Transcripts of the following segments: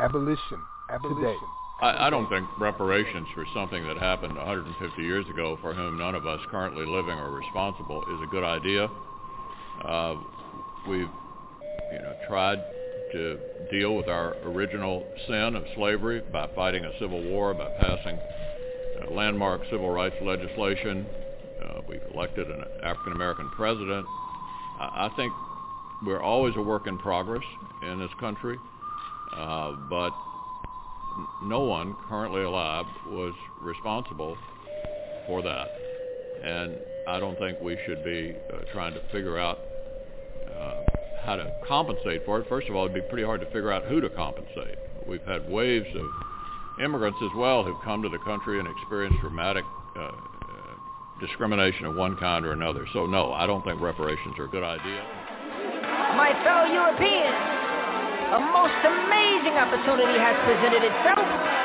Abolition. Today. I don't think reparations for something that happened 150 years ago for whom none of us currently living are responsible is a good idea. We've tried to deal with our original sin of slavery by fighting a civil war, by passing landmark civil rights legislation. We've elected an African-American president. I think we're always a work in progress in this country, but no one currently alive was responsible for that. And I don't think we should be trying to figure out how to compensate for it. First of all, it'd be pretty hard to figure out who to compensate. We've had waves of immigrants as well who've come to the country and experienced dramatic discrimination of one kind or another. So no, I don't think reparations are a good idea. My fellow Europeans, a most amazing opportunity has presented itself.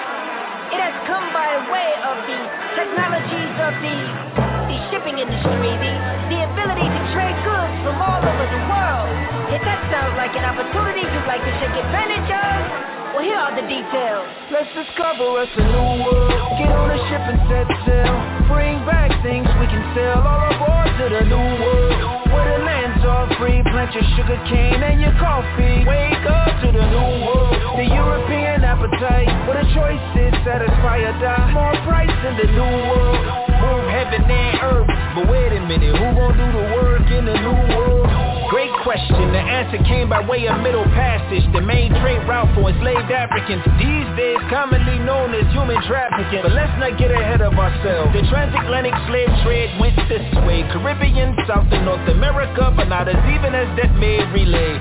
It has come by way of the technologies of the shipping industry, the ability to trade goods from all over the world. If that sounds like an opportunity you'd like to take advantage of, well, here are the details. Let's discover us a new world. Get on a ship and set sail. Bring back things we can sell. All aboard to the new world, where the lands are free. Plant your sugar cane and your coffee. Wake up to the new world. The European appetite, where the choice is satisfy or die. More price in the new world. Move heaven and earth. But wait a minute, who gon' do the work in the new world? Great question, the answer came by way of Middle Passage, the main trade route for enslaved Africans, these days commonly known as human trafficking. But let's not get ahead of ourselves. The transatlantic slave trade went this way, Caribbean, South and North America, but not as even as that may relay.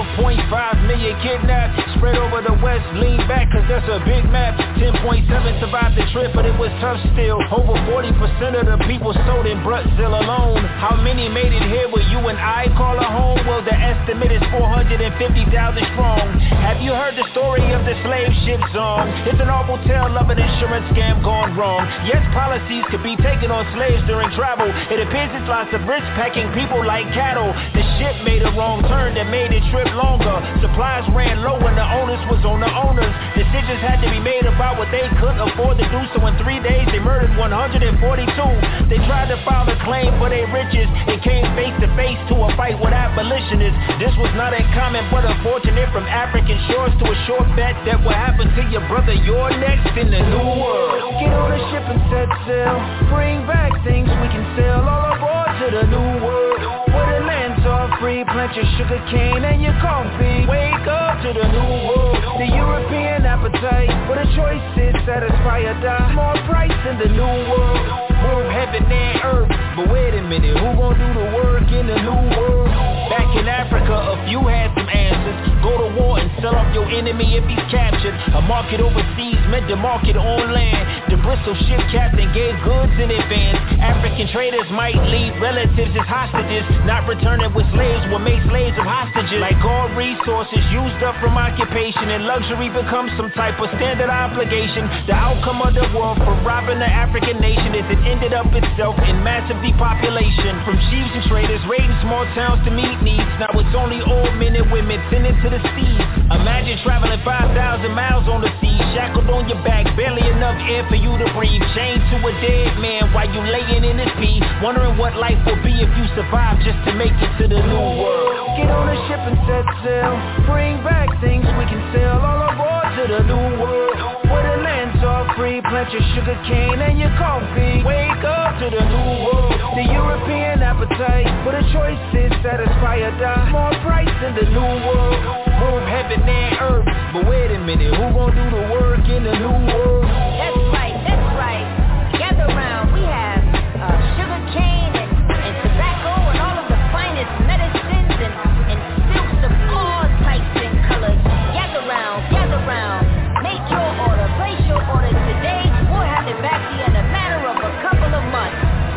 12.5 million kidnapped, spread over the west, lean back cause that's a big map. 10.7 survived the trip, but it was tough still. Over 40% of the people sold in Brazil alone. How many made it here where you and I call a home? Well, the estimate is 450,000 strong. Have you heard the story of the slave ship song? It's an awful tale of an insurance scam gone wrong. Yes, policies could be taken on slaves during travel. It appears it's lots of risk packing people like cattle. The ship made a wrong turn that made it trip longer. Supplies ran low and the onus was on the owners. Decisions had to be made about what they couldn't afford to do. So in 3 days they murdered 142. They tried to file a claim for their riches and came face to face to a fight with abolitionists. This was not uncommon but unfortunate. From African shores to a short bet that will happen to your brother. You're next in the new world. Get on a ship and set sail. Bring back things we can sell. All aboard to the new world, where the lands are free. Plant your sugar cane and your coffee. Wake up to the new world. The European appetite, where the choice is satisfy or die. More price in the new world. Move heaven and earth. But wait a minute, who gon' do the work in the new world? Back in Africa, a few had some answers. Go to war and sell off your enemy if he's captured. A market overseas meant to market on land. The Bristol ship captain gave goods in advance. African traders might leave relatives as hostages. Not returning with slaves will make slaves of hostages. Like all resources used up from occupation, and luxury becomes some type of standard obligation. The outcome of the war for robbing the African nation is it ended up itself in massive depopulation. From chiefs and traders raiding small towns to meet needs. Now it's only old men and women sending to the seas. Imagine traveling 5,000 miles on the sea, shackled on your back, barely enough air for you to breathe, chained to a dead man while you laying in his pee, wondering what life will be if you survive just to make it to the new world. Get on a ship and set sail. Bring back things we can sell. All aboard to the new world, where the lands are free. Plant your sugar cane and your coffee. Wake up to the new world. The European appetite, where the choice is satisfy or die. More price in the new world. Move heaven and earth. But wait a minute, who gon' do the work in the new world? That's right, that's right. Gather round, we have sugar cane and tobacco and all of the finest medicines and silks of all types and colors. Gather round, make your order, place your order today. We'll have it back to you in a matter of a couple of months.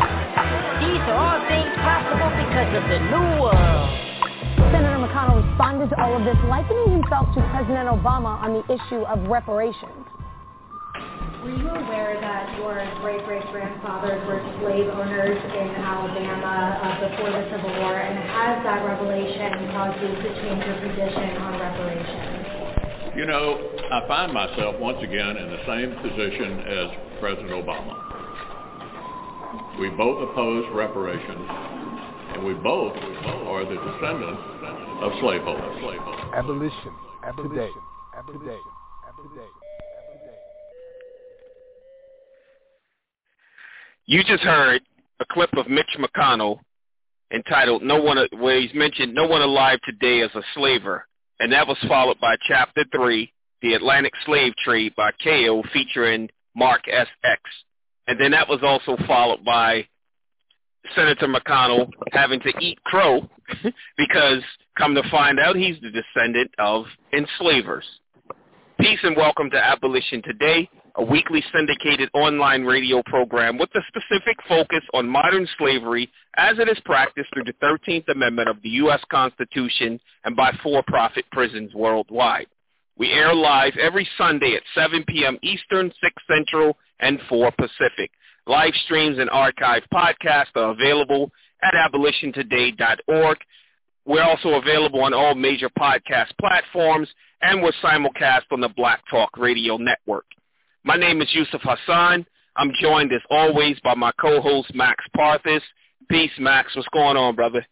These are all things possible because of the new world. Senator McConnell responded to all of this, likening himself to President Obama on the issue of reparations. Were you aware that your great-great-grandfathers were slave owners in Alabama before the Civil War, and has that revelation caused you to change your position on reparations? You know, I find myself once again in the same position as President Obama. We both oppose reparations, and we both are the descendants of slaveholders. Abolition today. You just heard a clip of Mitch McConnell entitled where he's mentioned "No one alive today is a slaver," and that was followed by Chapter 3, The Atlantic Slave Trade by K.O. featuring Mark S.X. And then that was also followed by Senator McConnell having to eat crow because, come to find out, he's the descendant of enslavers. Peace and welcome to Abolition Today, a weekly syndicated online radio program with a specific focus on modern slavery as it is practiced through the 13th Amendment of the U.S. Constitution and by for-profit prisons worldwide. We air live every Sunday at 7 p.m. Eastern, 6 Central, and 4 Pacific. Live streams and archived podcasts are available at abolitiontoday.org. We're also available on all major podcast platforms, and we're simulcast on the Black Talk Radio Network. My name is Yusuf Hassan. I'm joined, as always, by my co-host, Max Parthis. Peace, Max. What's going on, brother?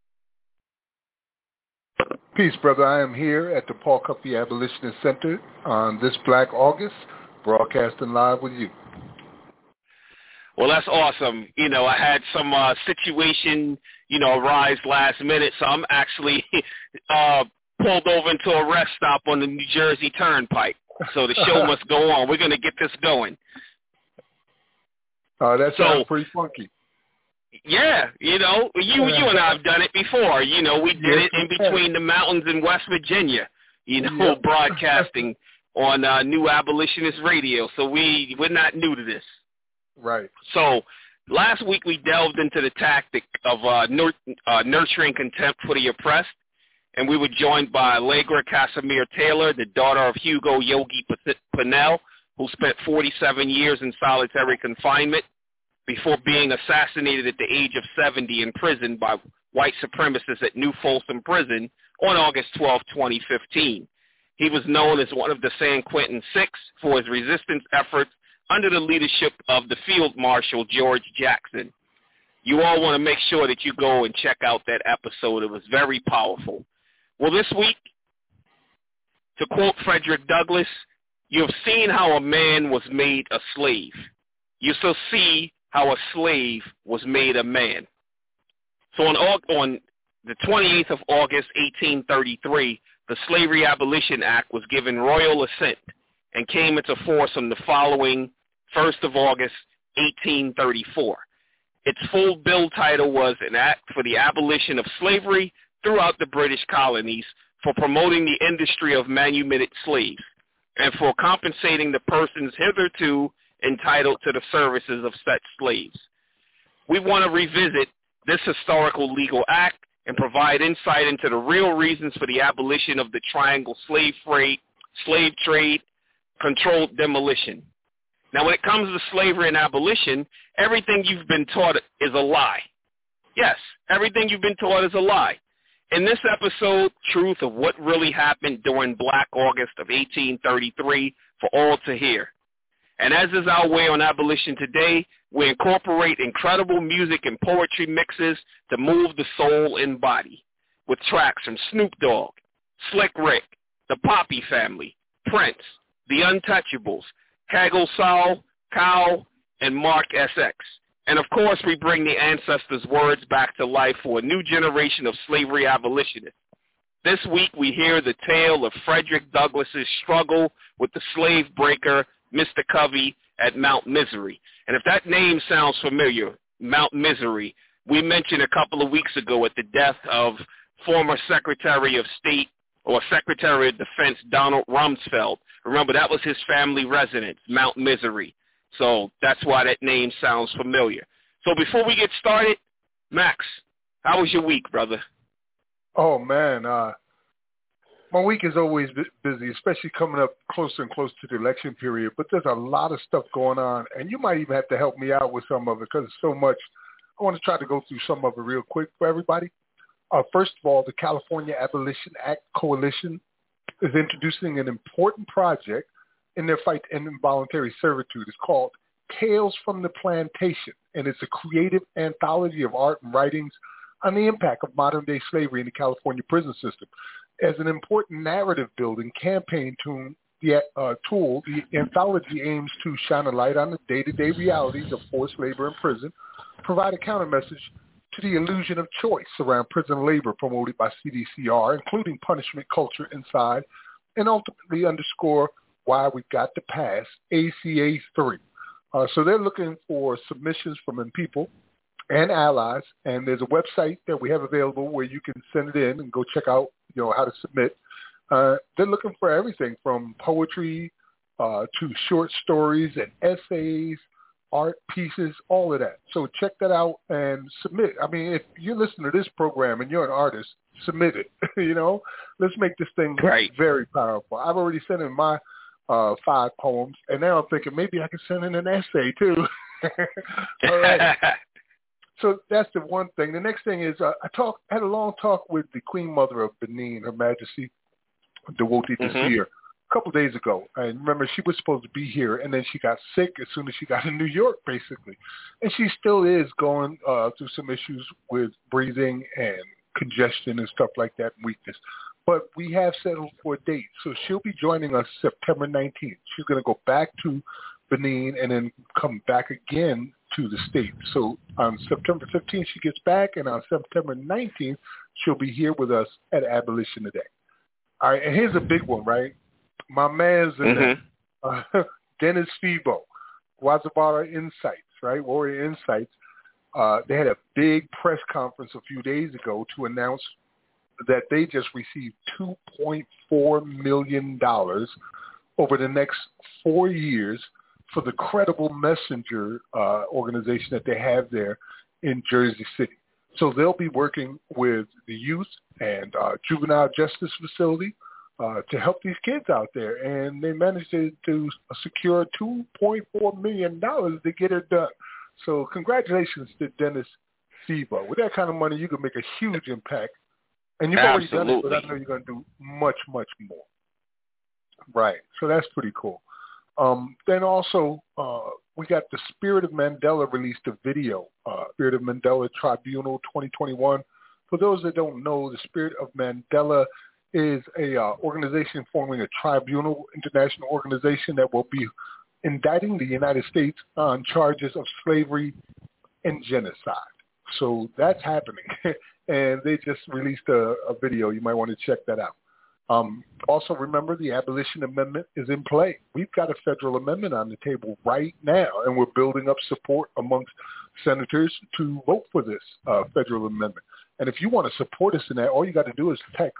Peace, brother. I am here at the Paul Cuffey Abolitionist Center on this Black August, broadcasting live with you. Well, that's awesome. You know, I had some situation, arise last minute, so I'm actually pulled over into a rest stop on the New Jersey Turnpike. So the show must go on. We're going to get this going. That sounds pretty funky. Yeah, you and I have done it before. We did it in between the mountains in West Virginia, broadcasting on New Abolitionist Radio. So we're not new to this. Right. So last week we delved into the tactic of nurturing contempt for the oppressed, and we were joined by Allegra Casimir Taylor, the daughter of Hugo Yogi Pinnell, who spent 47 years in solitary confinement before being assassinated at the age of 70 in prison by white supremacists at New Folsom Prison on August 12, 2015. He was known as one of the San Quentin Six for his resistance efforts under the leadership of the Field Marshal George Jackson. You all want to make sure that you go and check out that episode. It was very powerful. Well, this week, to quote Frederick Douglass, you have seen how a man was made a slave. You shall see how a slave was made a man. So on the 28th of August, 1833, the Slavery Abolition Act was given royal assent and came into force on the following 1st of August, 1834. Its full bill title was an act for the abolition of slavery throughout the British colonies, for promoting the industry of manumitted slaves, and for compensating the persons hitherto entitled to the services of such slaves. We want to revisit this historical legal act and provide insight into the real reasons for the abolition of the triangle slave trade, controlled demolition. Now, when it comes to slavery and abolition, everything you've been taught is a lie. Yes, everything you've been taught is a lie. In this episode, truth of what really happened during Black August of 1833 for all to hear. And as is our way on Abolition Today, we incorporate incredible music and poetry mixes to move the soul and body, with tracks from Snoop Dogg, Slick Rick, the Poppy Family, Prince, The Untouchables, Kaggle Saul, Cow, and Mark SX. And of course, we bring the ancestors' words back to life for a new generation of slavery abolitionists. This week, we hear the tale of Frederick Douglass's struggle with the slave breaker, Mr. Covey, at Mount Misery. And if that name sounds familiar, Mount Misery, we mentioned a couple of weeks ago at the death of former Secretary of State or Secretary of Defense Donald Rumsfeld. Remember, that was his family residence, Mount Misery. So that's why that name sounds familiar. So before we get started, Max, how was your week, brother? Oh, man. My week is always busy, especially coming up closer and closer to the election period. But there's a lot of stuff going on, and you might even have to help me out with some of it because it's so much. I want to try to go through some of it real quick for everybody. First of all, the California Abolition Act Coalition is introducing an important project in their fight to end involuntary servitude. It's called Tales from the Plantation, and it's a creative anthology of art and writings on the impact of modern-day slavery in the California prison system. As an important narrative-building campaign tool, the anthology aims to shine a light on the day-to-day realities of forced labor in prison, provide a counter-message to the illusion of choice around prison labor promoted by CDCR, including punishment culture inside, and ultimately underscore why we've got to pass ACA 3. So they're looking for submissions from people and allies, and there's a website that we have available where you can send it in and go check out, how to submit. They're looking for everything from poetry to short stories and essays, art pieces, all of that. So check that out and submit. I mean, if you listen to this program and you're an artist, submit it. Let's make this thing very powerful. I've already sent in my 5 poems, and now I'm thinking maybe I can send in an essay too. All right. So that's the one thing. The next thing is I had a long talk with the Queen Mother of Benin, Her Majesty Dewoti Desir, a couple of days ago. And remember, she was supposed to be here, and then she got sick as soon as she got in New York, basically. And she still is going through some issues with breathing and congestion and stuff like that, and weakness. But we have settled for a date. So she'll be joining us September 19th. She's going to go back to Benin and then come back again to the States. So on September 15th, she gets back, and on September 19th, she'll be here with us at Abolition Today. All right, and here's a big one, right? My man's in Dennis Febo, Wazabara Insights, right? Warrior Insights. They had a big press conference a few days ago to announce that they just received $2.4 million over the next 4 years for the Credible Messenger organization that they have there in Jersey City. So they'll be working with the youth and juvenile justice facility to help these kids out there. And they managed to secure $2.4 million to get it done. So congratulations to Dennis Febo. With that kind of money, you can make a huge impact. And you've already done it, but I know you're going to do much, much more. Right. So that's pretty cool. Then also, we got the Spirit of Mandela released a video, Spirit of Mandela Tribunal 2021. For those that don't know, the Spirit of Mandela is a organization forming a tribunal, international organization that will be indicting the United States on charges of slavery and genocide. So that's happening. And they just released a video. You might want to check that out. Also, remember, the Abolition Amendment is in play. We've got a federal amendment on the table right now, and we're building up support amongst senators to vote for this federal amendment. And if you want to support us in that, all you got to do is text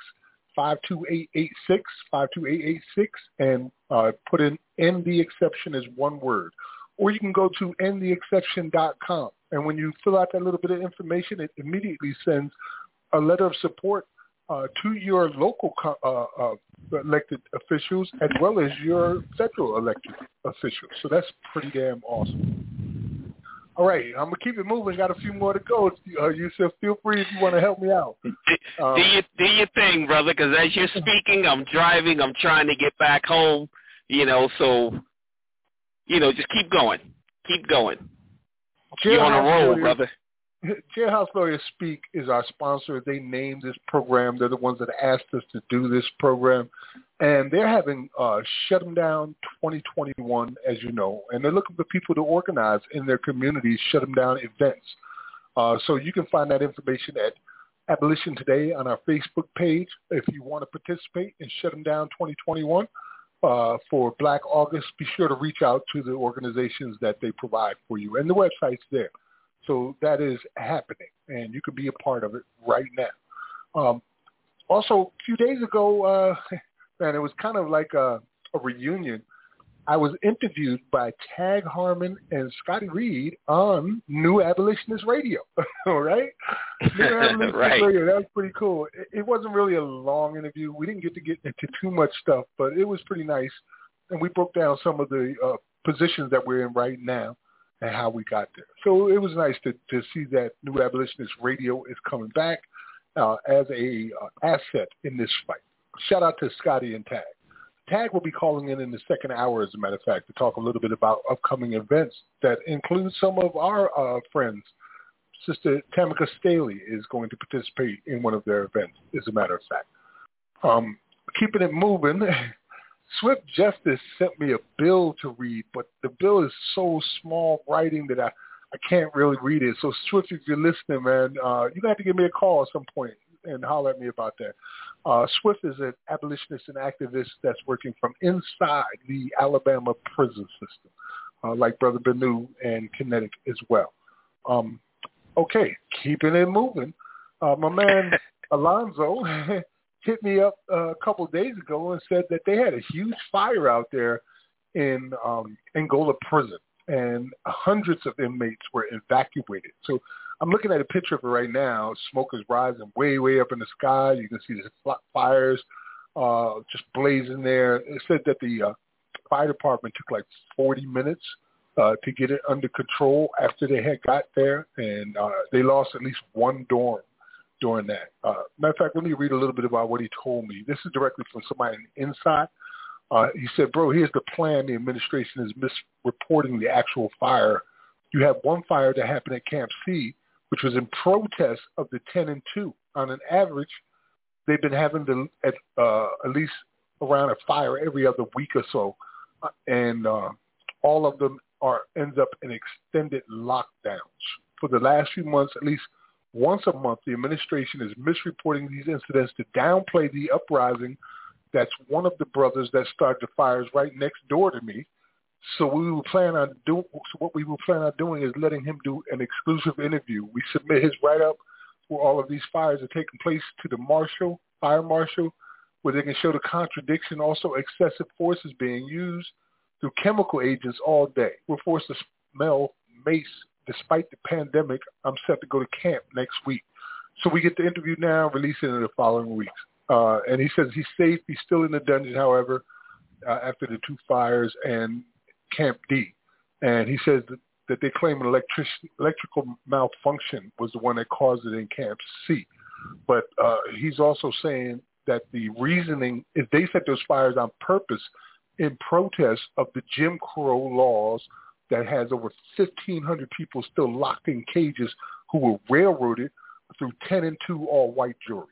52886, 52886, and put in "end the exception" as one word. Or you can go to endtheexception.com. And when you fill out that little bit of information, it immediately sends a letter of support to your local elected officials as well as your federal elected officials. So that's pretty damn awesome. All right, I'm going to keep it moving. Got a few more to go. Yusuf, feel free if you want to help me out. Do your thing, brother, because as you're speaking, I'm driving. I'm trying to get back home, so, just keep going. Keep going. You're on a roll, brother. Jailhouse Lawyers Speak is our sponsor. They named this program. They're the ones that asked us to do this program. And they're having Shut 'em Down 2021, as you know. And they're looking for people to organize in their communities, Shut 'em Down events. So you can find that information at Abolition Today on our Facebook page. If you want to participate in Shut 'em Down 2021 for Black August, be sure to reach out to the organizations that they provide for you. And the website's there. So that is happening, and you can be a part of it right now. Also, a few days ago, man, it was kind of like a reunion. I was interviewed by Tag Harmon and Scotty Reed on New Abolitionist Radio, all right? New Abolitionist Radio, that was pretty cool. It wasn't really a long interview. We didn't get into too much stuff, but it was pretty nice, and we broke down some of the positions that we're in right now and how we got there. So it was nice to see that New Abolitionist Radio is coming back as a asset in this fight. shout out to Scotty and Tag. Tag will be calling in the second hour, as a matter of fact, to talk a little bit about upcoming events that include some of our friends. Sister Tamika Staley is going to participate in one of their events, as a matter of fact. Keeping it moving, Swift Justice sent me a bill to read, but the bill is so small writing that I can't really read it. So, Swift, if you're listening, man, you're going to have to give me a call at some point and holler at me about that. Swift is an abolitionist and activist that's working from inside the Alabama prison system, like Brother Benu and Kinetic as well. Okay, keeping it moving. My man Alonzo hit me up a couple of days ago and said that they had a huge fire out there in Angola prison, and hundreds of inmates were evacuated. So I'm looking at a picture of it right now. Smoke is rising way, way up in the sky. You can see the fires just blazing there. It said that the fire department took like 40 minutes to get it under control after they had got there, and they lost at least one dorm during that. Matter of fact, let me read a little bit about what he told me. This is directly from somebody inside. He said, bro, here's the plan. The administration is misreporting the actual fire. You have one fire that happened at Camp C, which was in protest of the 10 and 2. On an average, they've been having at least around a fire every other week or so, and all of them ends up in extended lockdowns. For the last few months, at least once a month, the administration is misreporting these incidents to downplay the uprising. That's one of the brothers that started the fires right next door to me. So what we will plan on doing is letting him do an exclusive interview. We submit his write-up where all of these fires are taking place to the fire marshal, where they can show the contradiction, also excessive force is being used through chemical agents all day. We're forced to smell mace despite the pandemic. I'm set to go to camp next week. So we get the interview now, release it in the following weeks. And he says he's safe. He's still in the dungeon, however, after the 2 fires and Camp D. And he says that they claim an electrical malfunction was the one that caused it in Camp C. But he's also saying that the reasoning is they set those fires on purpose in protest of the Jim Crow laws that has over 1,500 people still locked in cages who were railroaded through 10 and 2 all-white juries.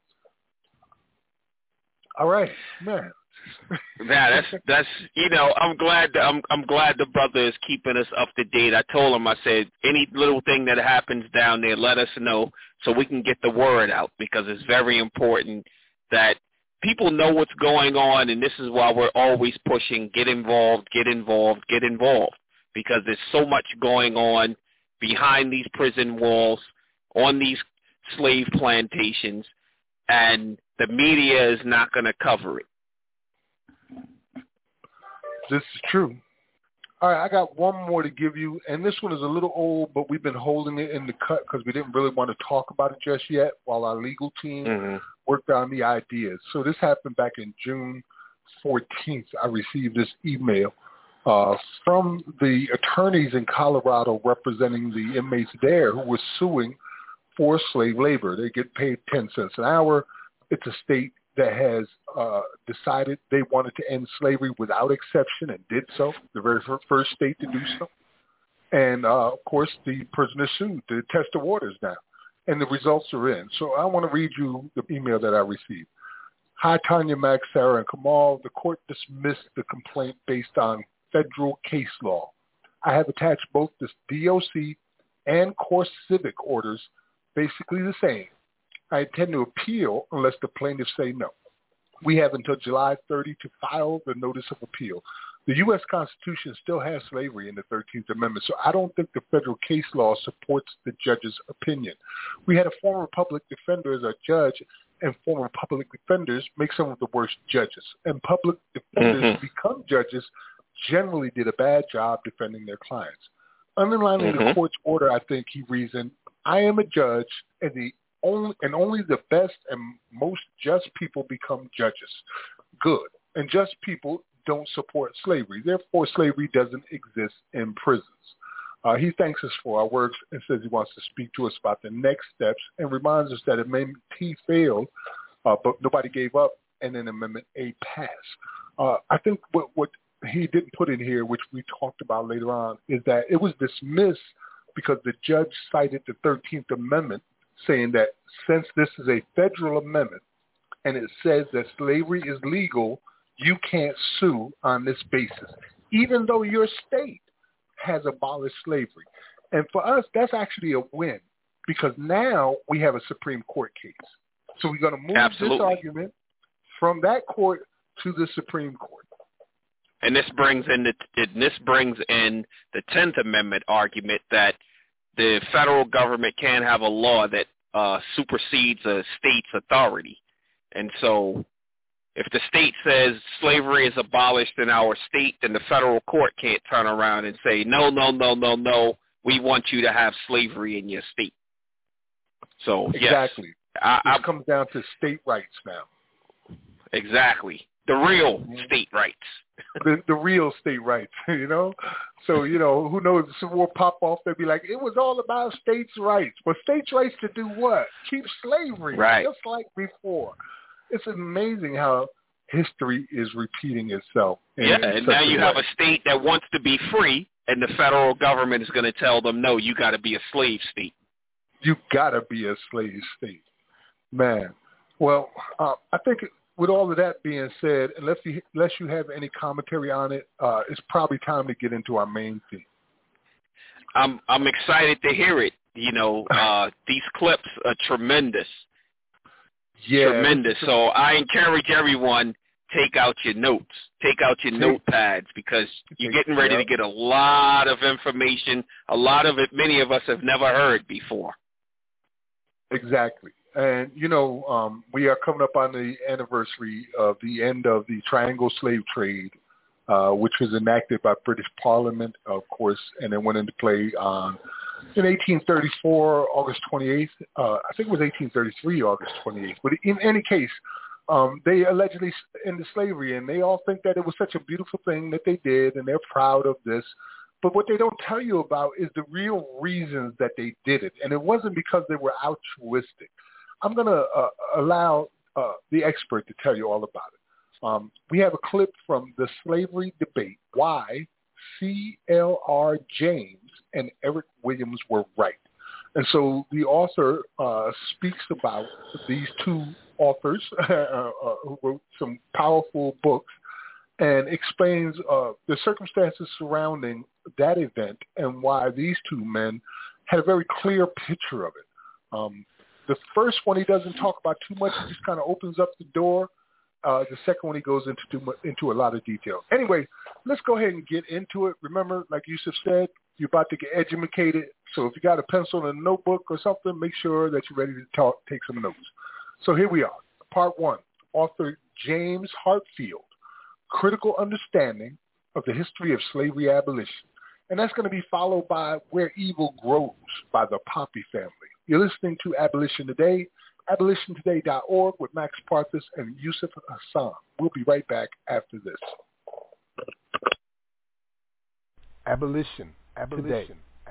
All right, man. Yeah, that's I'm glad the brother is keeping us up to date. I told him, I said, any little thing that happens down there, let us know so we can get the word out, because it's very important that people know what's going on, and this is why we're always pushing, get involved, because there's so much going on behind these prison walls, on these slave plantations, and the media is not going to cover it. This is true. All right, I got one more to give you, and this one is a little old, but we've been holding it in the cut because we didn't really want to talk about it just yet while our legal team worked on the ideas. So this happened back in June 14th. I received this email from the attorneys in Colorado representing the inmates there who were suing for slave labor. They get paid 10 cents an hour. It's a state that has decided they wanted to end slavery without exception and did so, the very first state to do so. And, of course, the prisoners sued to test the waters now. And the results are in. So I want to read you the email that I received. Hi, Tanya, Max, Sarah, and Kamal. The court dismissed the complaint based on federal case law. I have attached both the DOC and court civic orders, basically the same. I intend to appeal unless the plaintiffs say no. We have until July 30 to file the notice of appeal. The U.S. Constitution still has slavery in the 13th Amendment, so I don't think the federal case law supports the judge's opinion. We had a former public defender as our judge, and former public defenders make some of the worst judges. And public defenders who become judges generally did a bad job defending their clients. Underlining the court's order, I think he reasoned, I am a judge, and only the best and most just people become judges. Good. And just people don't support slavery. Therefore, slavery doesn't exist in prisons. He thanks us for our works and says he wants to speak to us about the next steps and reminds us that a mentee failed, but nobody gave up, and then Amendment A passed. I think what he didn't put in here, which we talked about later on, is that it was dismissed because the judge cited the 13th Amendment, saying that since this is a federal amendment and it says that slavery is legal, you can't sue on this basis, even though your state has abolished slavery. And for us, that's actually a win, because now we have a Supreme Court case. So we're going to move Absolutely. this argument from that court to the Supreme Court. And this brings in the 10th Amendment argument that the federal government can have a law that supersedes a state's authority. And so if the state says slavery is abolished in our state, then the federal court can't turn around and say, no, we want you to have slavery in your state. So, exactly. Yes. It comes down to state rights now. Exactly. The real state rights. The real state rights, you know? So, you know, who knows, the Civil War pop off, they'd be like, it was all about states' rights. But states' rights to do what? Keep slavery, right, just like before. It's amazing how history is repeating itself. And now you have a state that wants to be free, and the federal government is going to tell them, no, you got to be a slave state. You got to be a slave state. Man. Well, I think with all of that being said, unless you have any commentary on it, it's probably time to get into our main theme. I'm excited to hear it. You know, these clips are tremendous. Yeah. Tremendous. So I encourage everyone, take out your notes. Take out your notepads, because you're getting ready to get a lot of information, a lot of it many of us have never heard before. Exactly. And, you know, we are coming up on the anniversary of the end of the Triangle Slave Trade, which was enacted by British Parliament, of course, and then went into play in 1834, August 28th. I think it was 1833, August 28th. But in any case, they allegedly ended slavery, and they all think that it was such a beautiful thing that they did, and they're proud of this. But what they don't tell you about is the real reasons that they did it. And it wasn't because they were altruistic. I'm going to allow the expert to tell you all about it. We have a clip from the Slavery Debate, Why C.L.R. James and Eric Williams Were Right. And so the author speaks about these two authors who wrote some powerful books and explains the circumstances surrounding that event and why these two men had a very clear picture of it. The first one, he doesn't talk about too much. He just kind of opens up the door. The second one, he goes into a lot of detail. Anyway, let's go ahead and get into it. Remember, like Yusuf said, you're about to get educated. So if you got a pencil and a notebook or something, make sure that you're ready to take some notes. So here we are. Part one, author James Hartfield, Critical Understanding of the History of Slavery Abolition. And that's going to be followed by Where Evil Grows by the Poppy Family. You're listening to Abolition Today, abolitiontoday.org with Max Parthas and Yusuf Hassan. We'll be right back after this. Abolition Today.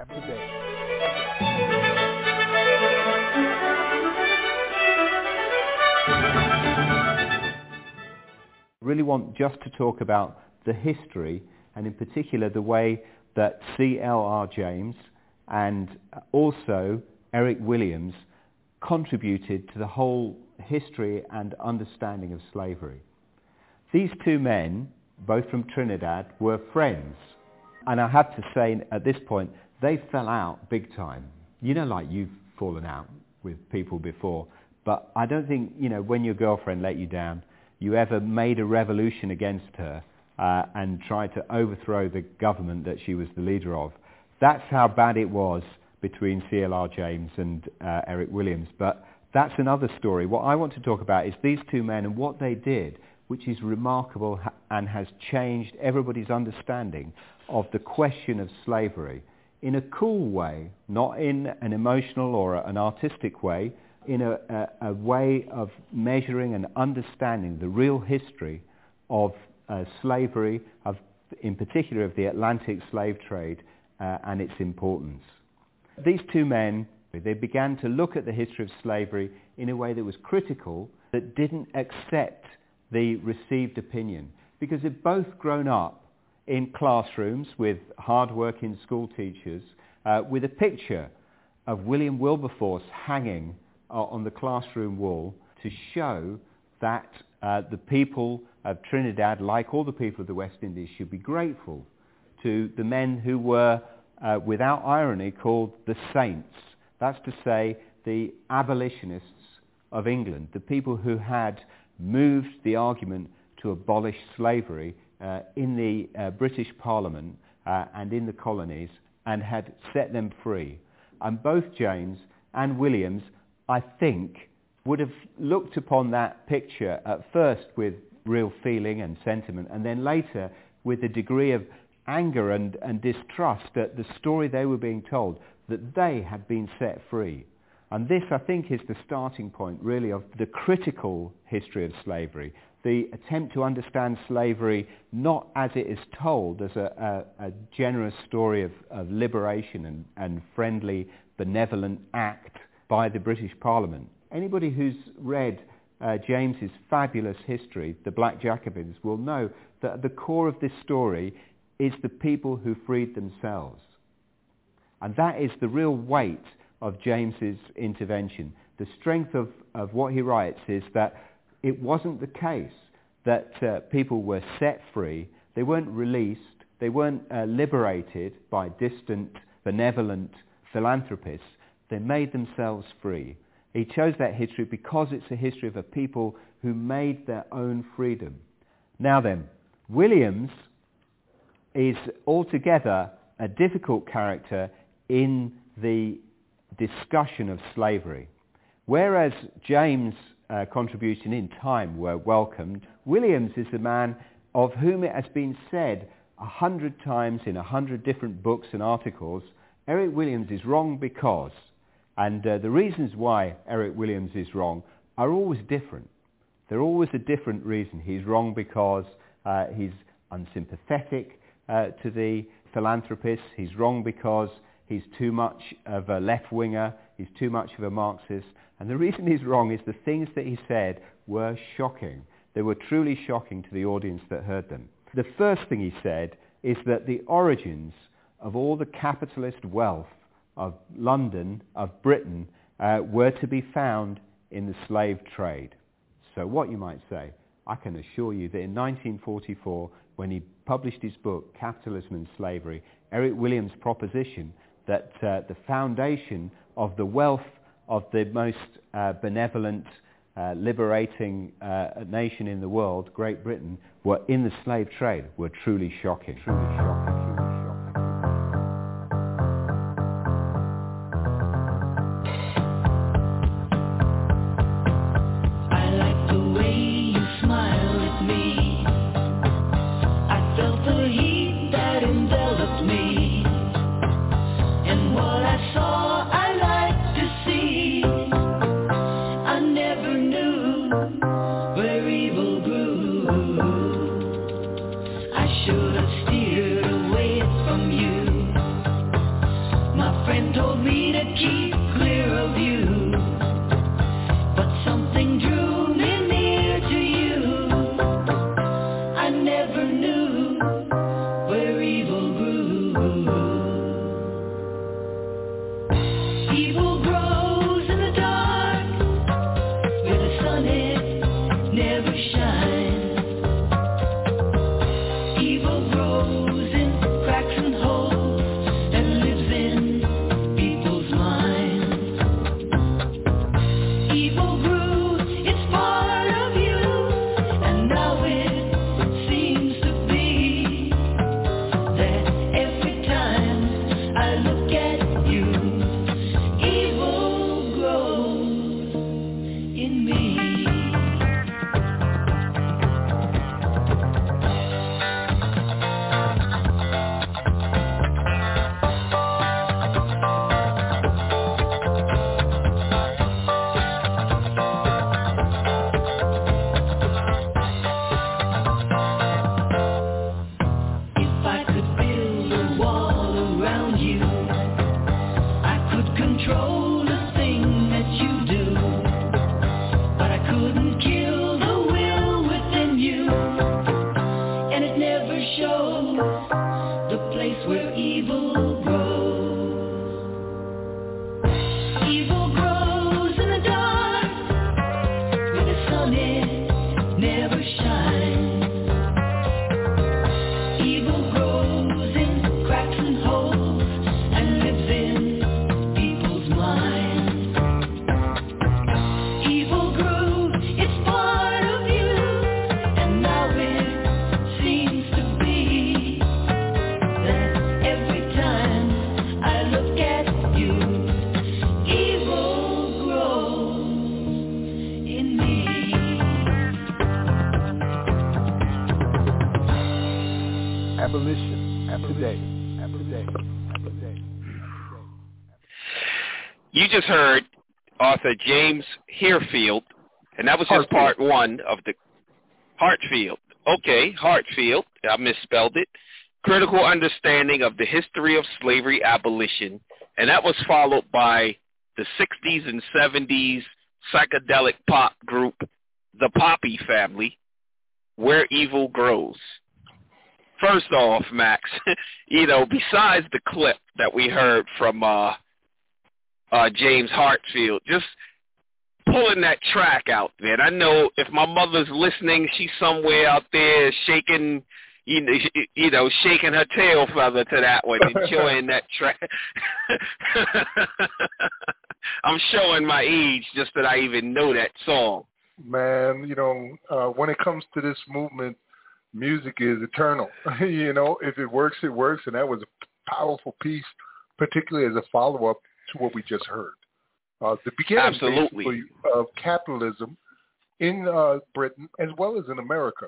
Really want just to talk about the history, and in particular the way that C.L.R. James and also Eric Williams contributed to the whole history and understanding of slavery. These two men, both from Trinidad, were friends. And I have to say, at this point, they fell out big time. You know, like you've fallen out with people before, but I don't think, you know, when your girlfriend let you down, you ever made a revolution against her and tried to overthrow the government that she was the leader of. That's how bad it was between C.L.R. James and Eric Williams. But that's another story. What I want to talk about is these two men and what they did, which is remarkable and has changed everybody's understanding of the question of slavery in a cool way, not in an emotional or an artistic way, in a way of measuring and understanding the real history of slavery, in particular of the Atlantic slave trade and its importance. These two men, they began to look at the history of slavery in a way that was critical, that didn't accept the received opinion, because they've both grown up in classrooms with hard-working school teachers with a picture of William Wilberforce hanging on the classroom wall to show that the people of Trinidad, like all the people of the West Indies, should be grateful to the men who were, without irony, called the Saints. That's to say, the abolitionists of England, the people who had moved the argument to abolish slavery in the British Parliament and in the colonies and had set them free. And both James and Williams, I think, would have looked upon that picture at first with real feeling and sentiment, and then later with a degree of anger and distrust at the story they were being told, that they had been set free. And this, I think, is the starting point, really, of the critical history of slavery, the attempt to understand slavery not as it is told, as a generous story of liberation and friendly, benevolent act by the British Parliament. Anybody who's read James's fabulous history, The Black Jacobins, will know that at the core of this story is the people who freed themselves. And that is the real weight of James's intervention. The strength of what he writes is that it wasn't the case that people were set free, they weren't released, they weren't liberated by distant, benevolent philanthropists, they made themselves free. He chose that history because it's a history of a people who made their own freedom. Now then, Williams is altogether a difficult character in the discussion of slavery. Whereas James' contribution in time were welcomed, Williams is a man of whom it has been said 100 times in 100 different books and articles, Eric Williams is wrong because, and the reasons why Eric Williams is wrong are always different. They're always a different reason. He's wrong because he's unsympathetic to the philanthropists. He's wrong because he's too much of a left-winger. He's too much of a Marxist. And the reason he's wrong is the things that he said were shocking. They were truly shocking to the audience that heard them. The first thing he said is that the origins of all the capitalist wealth of London, of Britain, were to be found in the slave trade. So what you might say, I can assure you that in 1944, when he published his book, Capitalism and Slavery, Eric Williams' proposition that the foundation of the wealth of the most benevolent, liberating nation in the world, Great Britain, were in the slave trade, were truly shocking. Truly shocking. People the place where evil grows. Evil grows in the dark, where the sun is never shines. Evil grows in cracks and holes and lives in people's minds. Evil grew, it's part of you, and now it seems to be that every time I look at you, evil grows in me. Abolition today. You just heard author James Hearfield, and that was just part one of the Hartfield. Okay, Hartfield. I misspelled it. Critical Understanding of the History of Slavery Abolition, and that was followed by the 60s and 70s psychedelic pop group, the Poppy Family, Where Evil Grows. First off, Max, besides the clip that we heard from James Hartfield, just pulling that track out, man. I know if my mother's listening, she's somewhere out there shaking, shaking her tail feather to that one, enjoying that track. I'm showing my age just that I even know that song. Man, when it comes to this movement, music is eternal. If it works, it works, and that was a powerful piece, particularly as a follow-up to what we just heard. The beginning basically of capitalism in Britain as well as in America.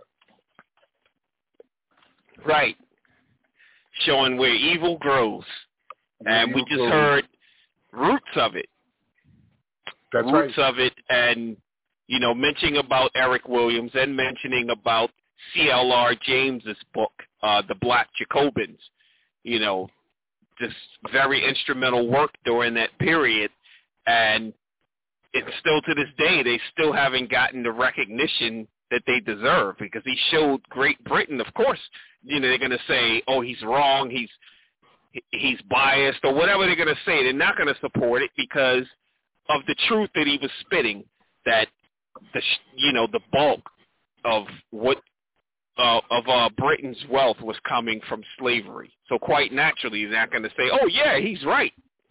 Right. Showing where evil grows. And we just heard roots of it. That's right. Roots of it, and, mentioning about Eric Williams and mentioning about C.L.R. James's book, The Black Jacobins, just very instrumental work during that period. And it's still to this day, they still haven't gotten the recognition that they deserve, because he showed Great Britain. Of course, they're going to say, oh, he's wrong, he's biased, or whatever they're going to say. They're not going to support it because of the truth that he was spitting, that the bulk of what of Britain's wealth was coming from slavery. So quite naturally, they're not going to say, oh, yeah, he's right.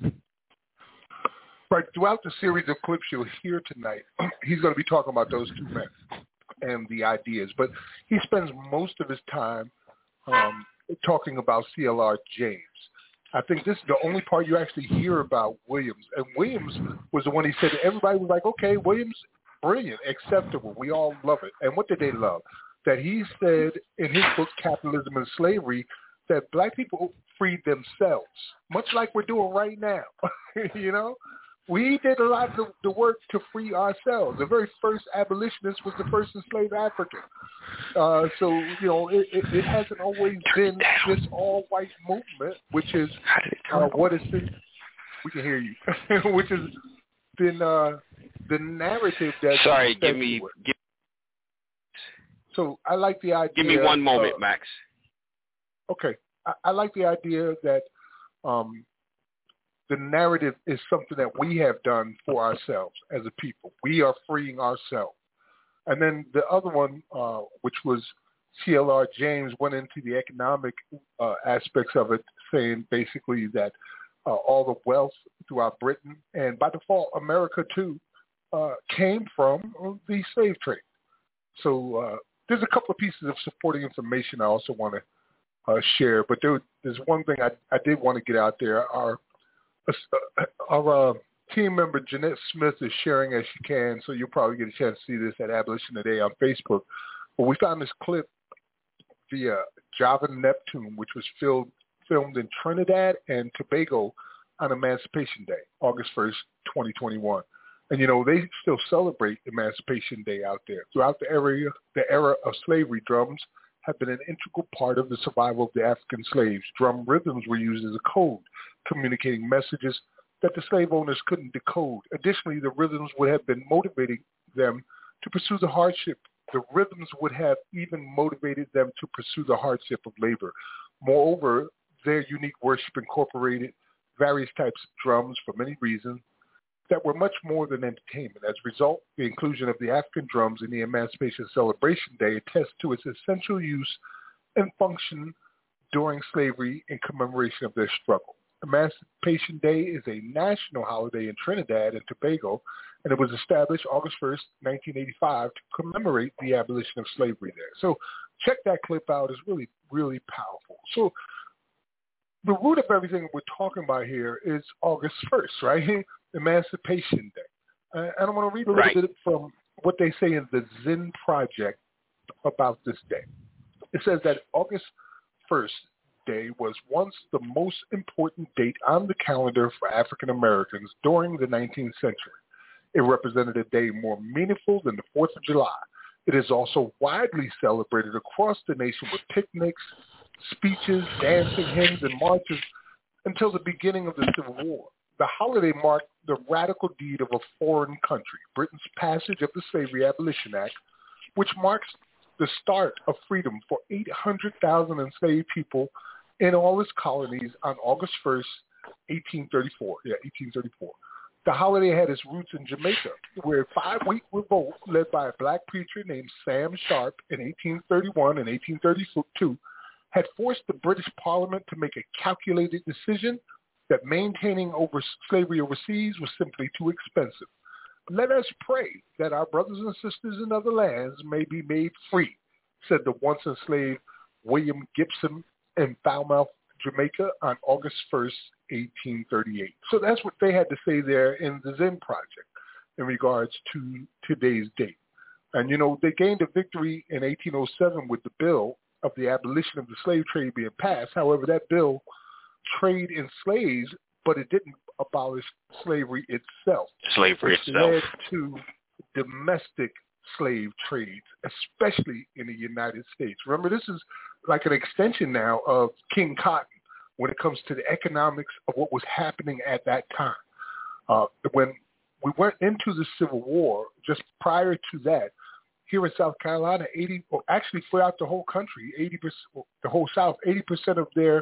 Right. Throughout the series of clips you'll hear tonight, he's going to be talking about those two men and the ideas. But he spends most of his time talking about C.L.R. James. I think this is the only part you actually hear about Williams. And Williams was the one he said that everybody was like, okay, Williams, brilliant, acceptable. We all love it. And what did they love? That he said in his book, Capitalism and Slavery, that black people freed themselves, much like we're doing right now. We did a lot of the work to free ourselves. The very first abolitionist was the first enslaved African. It hasn't always been this all-white movement, which is what it's been. We can hear you. Which has been the narrative that. Sorry, give me. So I like the idea. Give me one moment, Max. Okay, I like the idea that the narrative is something that we have done for ourselves as a people. We are freeing ourselves. And then the other one, which was C.L.R. James, went into the economic aspects of it, saying basically that all the wealth throughout Britain, and by default America too, came from the slave trade. So there's a couple of pieces of supporting information I also want to share, but there's one thing I did want to get out there. Our team member Jeanette Smith is sharing as she can, so you'll probably get a chance to see this at Abolition Today on Facebook. But we found this clip via Java Neptune, which was filmed in Trinidad and Tobago on Emancipation Day, August 1st, 2021. And, they still celebrate Emancipation Day out there. Throughout the era of slavery, drums have been an integral part of the survival of the African slaves. Drum rhythms were used as a code, communicating messages that the slave owners couldn't decode. Additionally, the rhythms would have been motivating them to pursue the hardship. The rhythms would have even motivated them to pursue the hardship of labor. Moreover, their unique worship incorporated various types of drums for many reasons that were much more than entertainment. As a result, the inclusion of the African drums in the Emancipation Celebration Day attests to its essential use and function during slavery in commemoration of their struggle. Emancipation Day is a national holiday in Trinidad and Tobago, and it was established August 1st, 1985 to commemorate the abolition of slavery there. So check that clip out. It's really, really powerful. So the root of everything we're talking about here is August 1st, right? Emancipation Day. And I want to read a little bit from what they say in the Zen Project about this day. It says that August 1st Day was once the most important date on the calendar for African Americans during the 19th century. It represented a day more meaningful than the 4th of July. It is also widely celebrated across the nation with picnics, speeches, dancing, hymns, and marches until the beginning of the Civil War. The holiday marked the radical deed of a foreign country, Britain's passage of the Slavery Abolition Act, which marks the start of freedom for 800,000 enslaved people in all its colonies on August 1st, 1834. Yeah, 1834. The holiday had its roots in Jamaica, where a 5-week revolt led by a black preacher named Sam Sharp in 1831 and 1832 had forced the British Parliament to make a calculated decision that maintaining slavery overseas was simply too expensive. Let us pray that our brothers and sisters in other lands may be made free, said the once enslaved William Gibson in Falmouth, Jamaica on August 1st, 1838. So that's what they had to say there in the Zen Project in regards to today's date. And, you know, they gained a victory in 1807 with the bill of the abolition of the slave trade being passed. However, that bill trade in slaves, but it didn't abolish slavery itself. Slavery itself led to domestic slave trades, especially in the United States. Remember, this is like an extension now of King Cotton when it comes to the economics of what was happening at that time. When we went into the Civil War, just prior to that, here in South Carolina, actually throughout the whole country, 80%, the whole South, 80% of their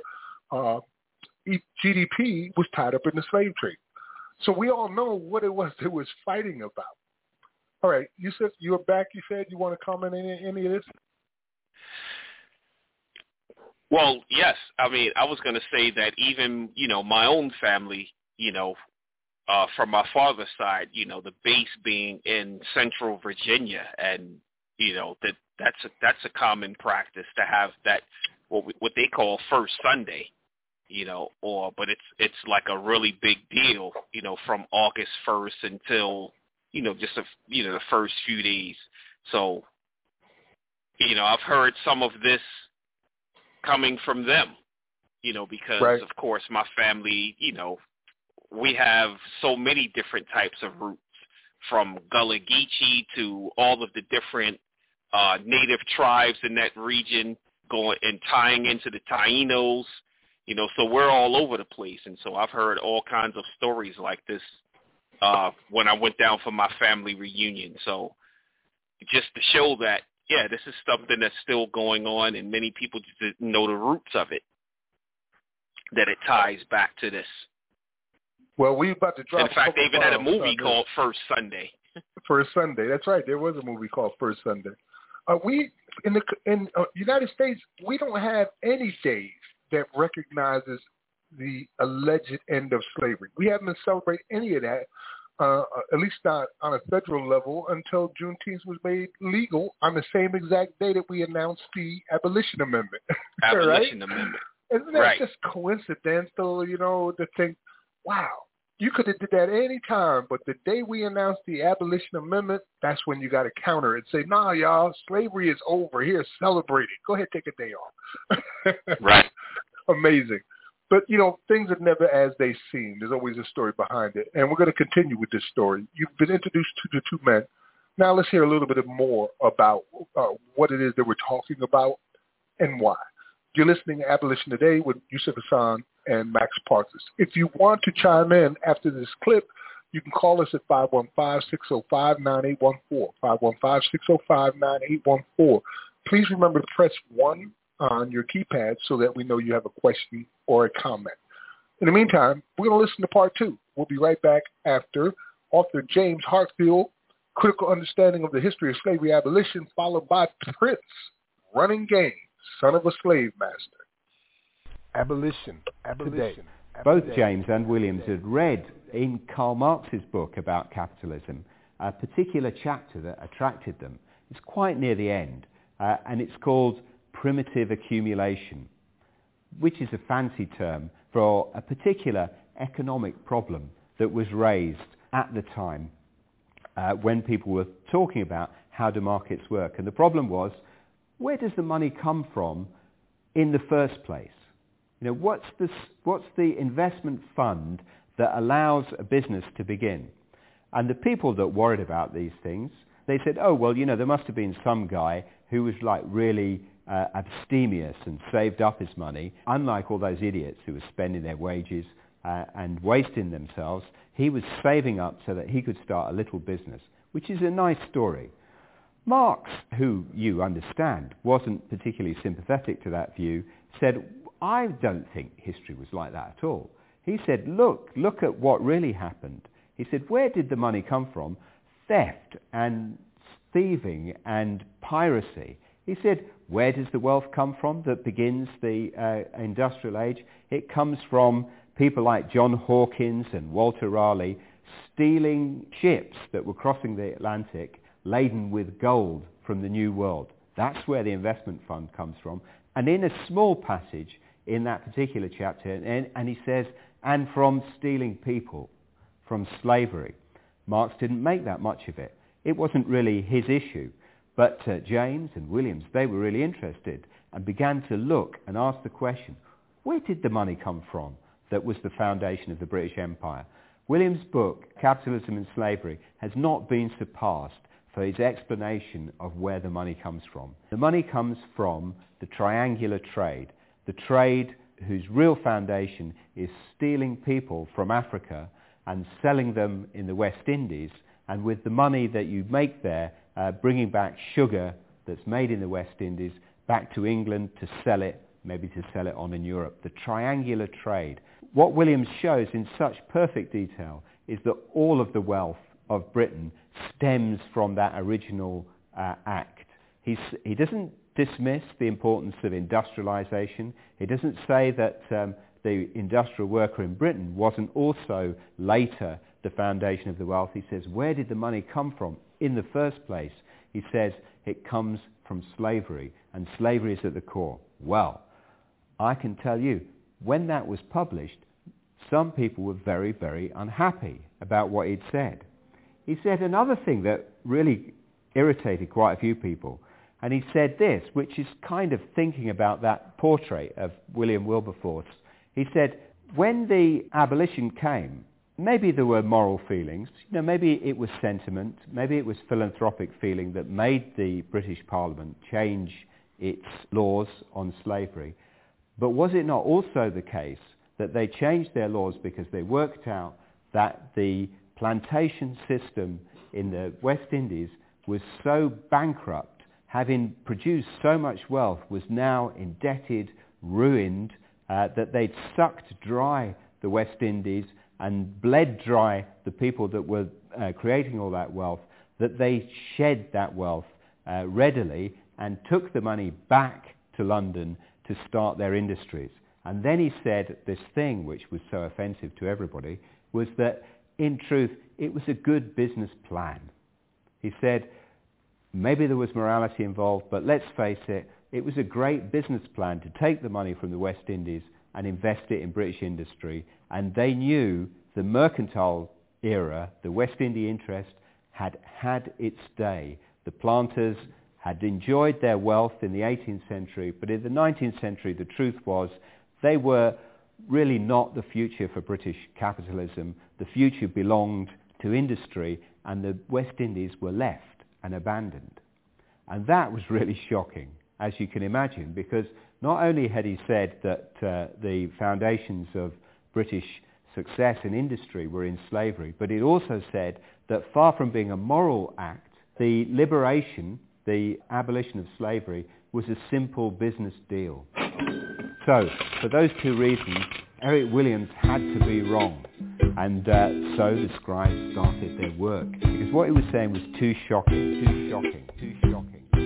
GDP was tied up in the slave trade. So we all know what it was they was fighting about. All right, you said you were back. You said you want to comment on any of this? Well, yes. I mean, I was going to say that even, you know, my own family, you know, from my father's side, you know, the base being in Central Virginia, and you know that's a common practice to have that what they call First Sunday, you know, but it's like a really big deal, you know, from August 1st until just the first few days. So, you know, I've heard some of this coming from them, you know, because right. Of course my family, you know, we have so many different types of roots, from Gullah Geechee to all of the different native tribes in that region, going and tying into the Tainos, you know, so we're all over the place. And so I've heard all kinds of stories like this when I went down for my family reunion. So just to show that, yeah, this is something that's still going on, and many people just didn't know the roots of it, that it ties back to this. Well, we about to drop. In fact, they even had a movie called First Sunday. First Sunday, that's right. There was a movie called First Sunday. We in the United States, we don't have any days that recognizes the alleged end of slavery. We haven't celebrated any of that, at least not on a federal level, until Juneteenth was made legal on the same exact day that we announced the Abolition Amendment. Abolition right? Amendment. Isn't that right. just coincidental, you know, to think, wow, you could have did that any time, but the day we announced the Abolition Amendment, that's when you got to counter it. Say, nah, y'all, slavery is over. Here, celebrate it. Go ahead, take a day off. Right. Amazing. But, you know, things are never as they seem. There's always a story behind it. And we're going to continue with this story. You've been introduced to the two men. Now let's hear a little bit more about what it is that we're talking about and why. You're listening to Abolition Today with Yusuf Hassan and Max Parkes. If you want to chime in after this clip, you can call us at 515-605-9814, 515-605-9814. Please remember to press 1 on your keypad so that we know you have a question or a comment. In the meantime, we're going to listen to part 2. We'll be right back after author James Hartfield, Critical Understanding of the History of Slavery Abolition, followed by Prince, Running Game, Son of a Slave Master. Abolition. Today. Both James and Williams had read in Karl Marx's book about capitalism a particular chapter that attracted them. It's quite near the end, and it's called Primitive Accumulation, which is a fancy term for a particular economic problem that was raised at the time when people were talking about how do markets work. And the problem was, where does the money come from in the first place? You know, what's the investment fund that allows a business to begin? And the people that worried about these things, they said, oh, well, you know, there must have been some guy who was like really abstemious and saved up his money. Unlike all those idiots who were spending their wages and wasting themselves, he was saving up so that he could start a little business, which is a nice story. Marx, who you understand wasn't particularly sympathetic to that view, said, I don't think history was like that at all. He said, look at what really happened. He said, where did the money come from? Theft and thieving and piracy. He said, where does the wealth come from that begins the industrial age? It comes from people like John Hawkins and Walter Raleigh stealing ships that were crossing the Atlantic laden with gold from the New World. That's where the investment fund comes from. And in a small passage in that particular chapter, and he says, and from stealing people, from slavery. Marx didn't make that much of it. It wasn't really his issue. But James and Williams, they were really interested and began to look and ask the question, where did the money come from that was the foundation of the British Empire? Williams' book, Capitalism and Slavery, has not been surpassed for his explanation of where the money comes from. The money comes from the triangular trade, the trade whose real foundation is stealing people from Africa and selling them in the West Indies, and with the money that you make there, bringing back sugar that's made in the West Indies back to England to sell it, maybe to sell it on in Europe. The triangular trade. What Williams shows in such perfect detail is that all of the wealth of Britain stems from that original act. He doesn't dismiss the importance of industrialization. He doesn't say that the industrial worker in Britain wasn't also later the foundation of the wealth. He says, where did the money come from in the first place? He says it comes from slavery, and slavery is at the core. Well, I can tell you, when that was published, some people were very, very unhappy about what he'd said. He said another thing that really irritated quite a few people, and he said this, which is kind of thinking about that portrait of William Wilberforce. He said, when the abolition came, maybe there were moral feelings, maybe it was sentiment, maybe it was philanthropic feeling that made the British Parliament change its laws on slavery. But was it not also the case that they changed their laws because they worked out that the plantation system in the West Indies was so bankrupt, having produced so much wealth, was now indebted, ruined, that they'd sucked dry the West Indies and bled dry the people that were creating all that wealth, that they shed that wealth readily and took the money back to London to start their industries. And then he said this thing, which was so offensive to everybody, was that in truth it was a good business plan. He said, maybe there was morality involved, but let's face it, it was a great business plan to take the money from the West Indies and invest it in British industry. And they knew the mercantile era, the West India interest, had had its day. The planters had enjoyed their wealth in the 18th century, but in the 19th century the truth was they were really not the future for British capitalism. The future belonged to industry, and the West Indies were left and abandoned. And that was really shocking, as you can imagine, because not only had he said that the foundations of British success in industry were in slavery, but it also said that far from being a moral act, the liberation, the abolition of slavery, was a simple business deal. So, for those two reasons, Eric Williams had to be wrong. And so the scribes started their work. Because what he was saying was too shocking, too shocking, too shocking.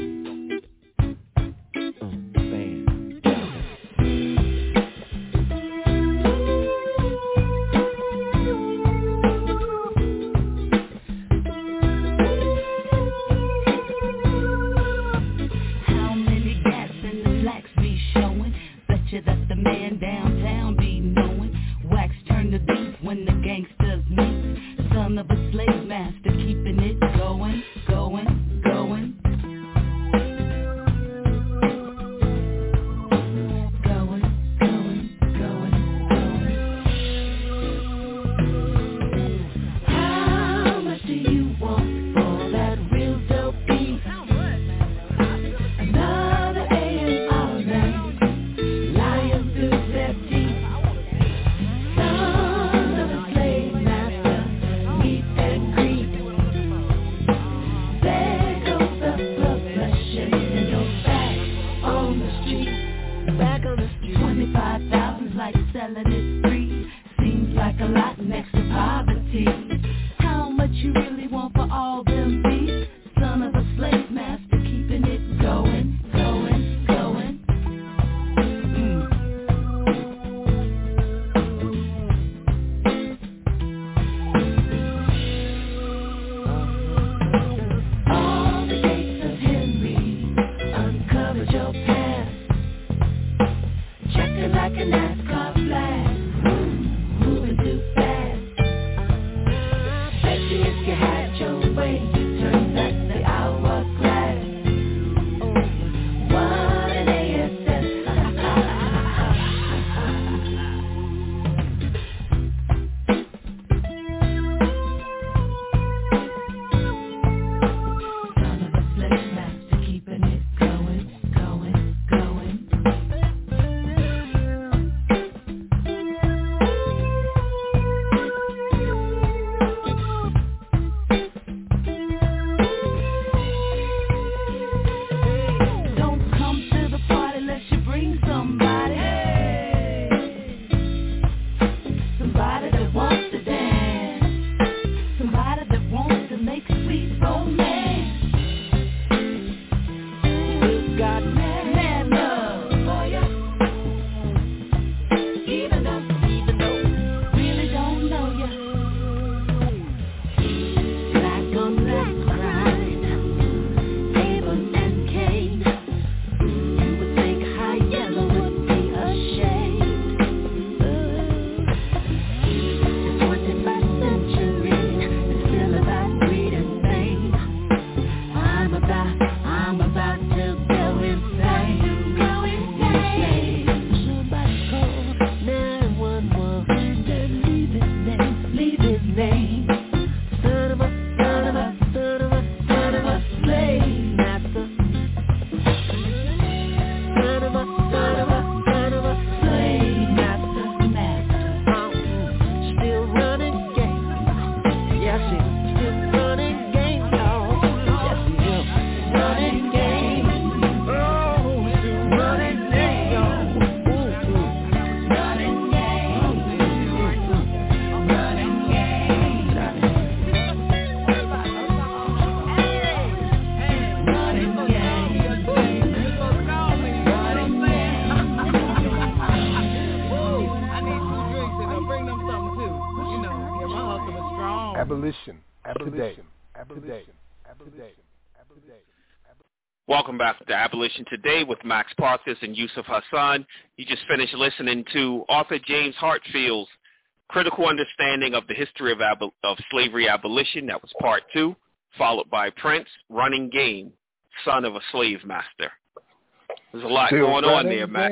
Welcome back to Abolition Today with Max Parthas and Yusuf Hassan. You just finished listening to author James Hartfield's Critical Understanding of the History of Slavery Abolition. That was part 2, followed by Prince, Running Game, Son of a Slave Master. There's a lot going on there, Max.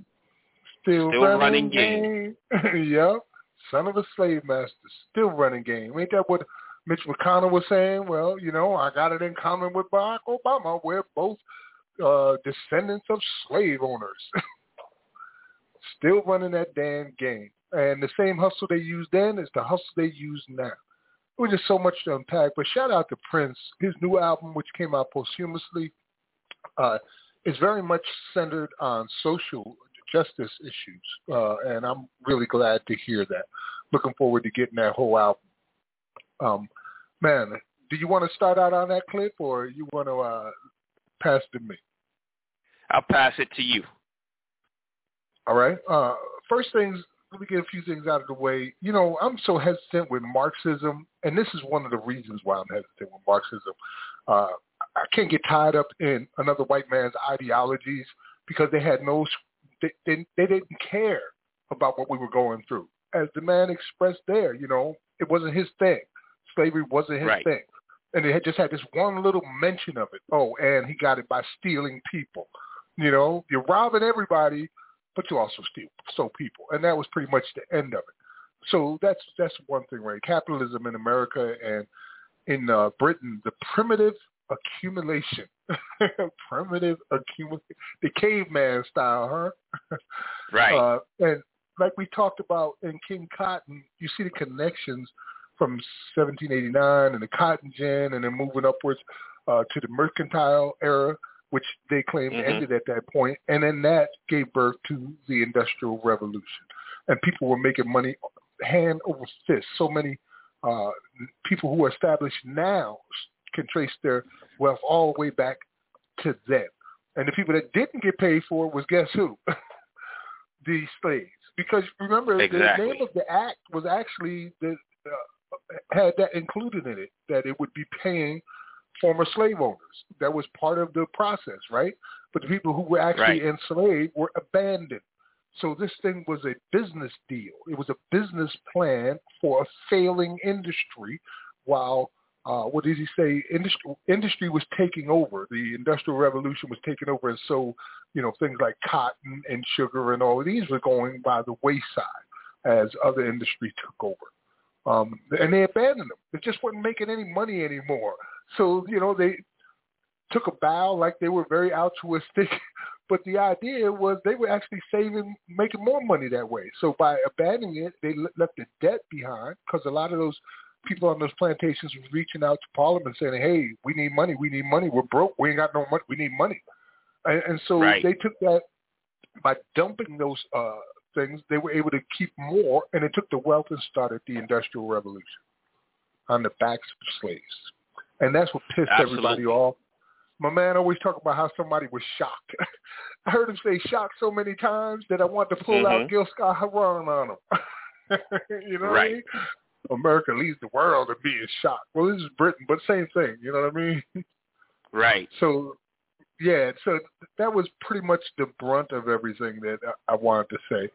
Still running game. Yep. Son of a slave master. Still running game. Ain't that what Mitch McConnell was saying? Well, you know, I got it in common with Barack Obama. We're both descendants of slave owners. Still running that damn game. And the same hustle they used then is the hustle they use now. There's just so much to unpack. But shout out to Prince. His new album, which came out posthumously, is very much centered on social justice issues, and I'm really glad to hear that. Looking forward to getting that whole album. Man, do you want to start out on that clip, or you want to pass it to me? I'll pass it to you. All right. First things, let me get a few things out of the way. You know, I'm so hesitant with Marxism, and this is one of the reasons why I'm hesitant with Marxism. I can't get tied up in another white man's ideologies because they had they didn't care about what we were going through. As the man expressed there, you know, it wasn't his thing. Slavery wasn't his thing. And they had just had this one little mention of it. Oh, and he got it by stealing people. You know, you're robbing everybody, but you also stole people. And that was pretty much the end of it. So that's one thing, right? Capitalism in America and in Britain, the primitive accumulation. The caveman style, huh? Right. And like we talked about in King Cotton, you see the connections from 1789 and the cotton gin and then moving upwards to the mercantile era, which they claimed ended at that point. And then that gave birth to the Industrial Revolution. And people were making money hand over fist. So many people who are established now can trace their wealth all the way back to then. And the people that didn't get paid for it was, guess who? The slaves. Because remember, the name of the act was actually had that included in it, that it would be paying former slave owners. That was part of the process, right? But the people who were actually enslaved were abandoned. So this thing was a business deal. It was a business plan for a failing industry while, what did he say? Industry was taking over. The Industrial Revolution was taking over. And so, you know, things like cotton and sugar and all of these were going by the wayside as other industry took over. And they abandoned them. They just weren't making any money anymore. So, you know, they took a bow like they were very altruistic. But the idea was they were actually making more money that way. So by abandoning it, they left the debt behind because a lot of those people on those plantations was reaching out to Parliament saying, hey, we need money. We're broke. We ain't got no money. We need money. And so they took that by dumping those things, they were able to keep more, and it took the wealth and started the Industrial Revolution on the backs of slaves. And that's what pissed everybody off. My man always talk about how somebody was shocked. I heard him say shocked so many times that I wanted to pull out Gil Scott-Heron on him. You know what I mean? America leads the world in being shocked. Well, this is Britain, but same thing. You know what I mean? Right. So, yeah, so that was pretty much the brunt of everything that I wanted to say.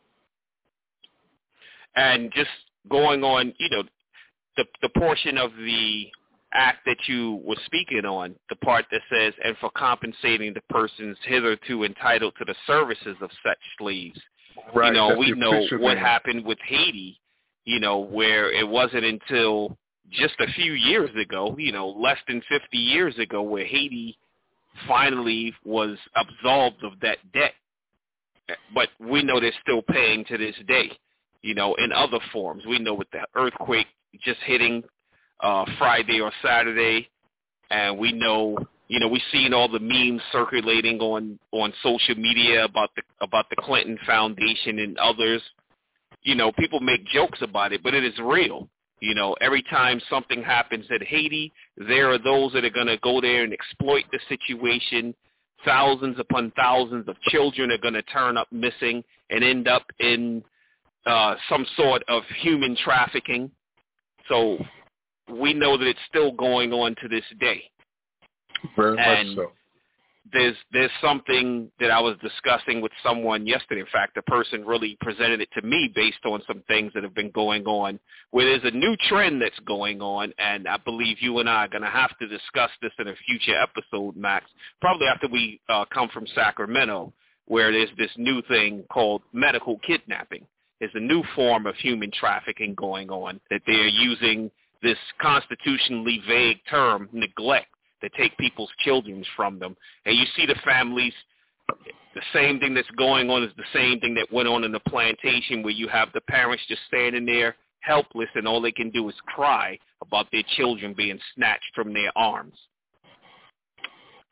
And just going on, you know, the portion of the act that you were speaking on, the part that says, and for compensating the persons hitherto entitled to the services of such slaves. Right. You know, we know what happened with Haiti, you know, where it wasn't until just a few years ago, you know, less than 50 years ago, where Haiti finally was absolved of that debt. But we know they're still paying to this day, you know, in other forms. We know with the earthquake just hitting Friday or Saturday, and we know, you know, we've seen all the memes circulating on social media about the Clinton Foundation and others. You know, people make jokes about it, but it is real. You know, every time something happens at Haiti, there are those that are going to go there and exploit the situation. Thousands upon thousands of children are going to turn up missing and end up in some sort of human trafficking. So we know that it's still going on to this day. Very much so. There's something that I was discussing with someone yesterday. In fact, the person really presented it to me based on some things that have been going on, where there's a new trend that's going on, and I believe you and I are going to have to discuss this in a future episode, Max, probably after we come from Sacramento, where there's this new thing called medical kidnapping. There's a new form of human trafficking going on, that they're using this constitutionally vague term, neglect, to take people's children from them. And you see the families, the same thing that's going on is the same thing that went on in the plantation, where you have the parents just standing there helpless, and all they can do is cry about their children being snatched from their arms.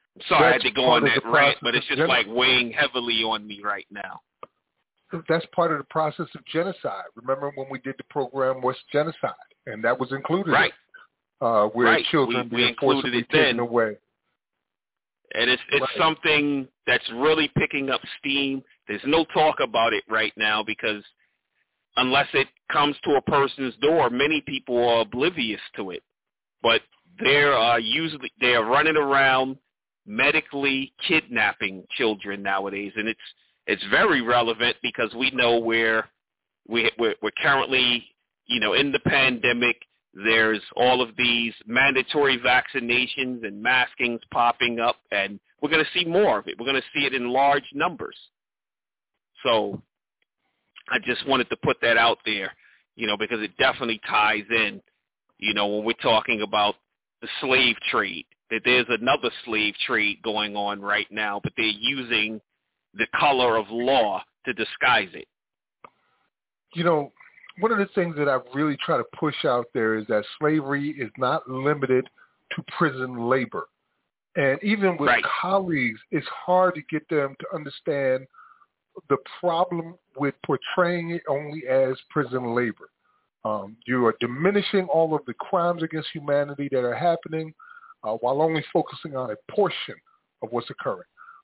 Sorry, I had to go on that rant, but it's just like weighing heavily on me right now. That's part of the process of genocide. Remember when we did the program, What's Genocide? And that was included. Right. Where children being forcibly taken away. And it's something that's really picking up steam. There's no talk about it right now because unless it comes to a person's door, many people are oblivious to it. But they're running around medically kidnapping children nowadays, and it's very relevant because we know where we're currently, in the pandemic. There's all of these mandatory vaccinations and maskings popping up, and we're going to see more of it. We're going to see it in large numbers. So I just wanted to put that out there, because it definitely ties in, when we're talking about the slave trade, that there's another slave trade going on right now, but they're using the color of law to disguise it. One of the things that I really try to push out there is that slavery is not limited to prison labor. And even with colleagues, it's hard to get them to understand the problem with portraying it only as prison labor. You are diminishing all of the crimes against humanity that are happening while only focusing on a portion of what's occurring.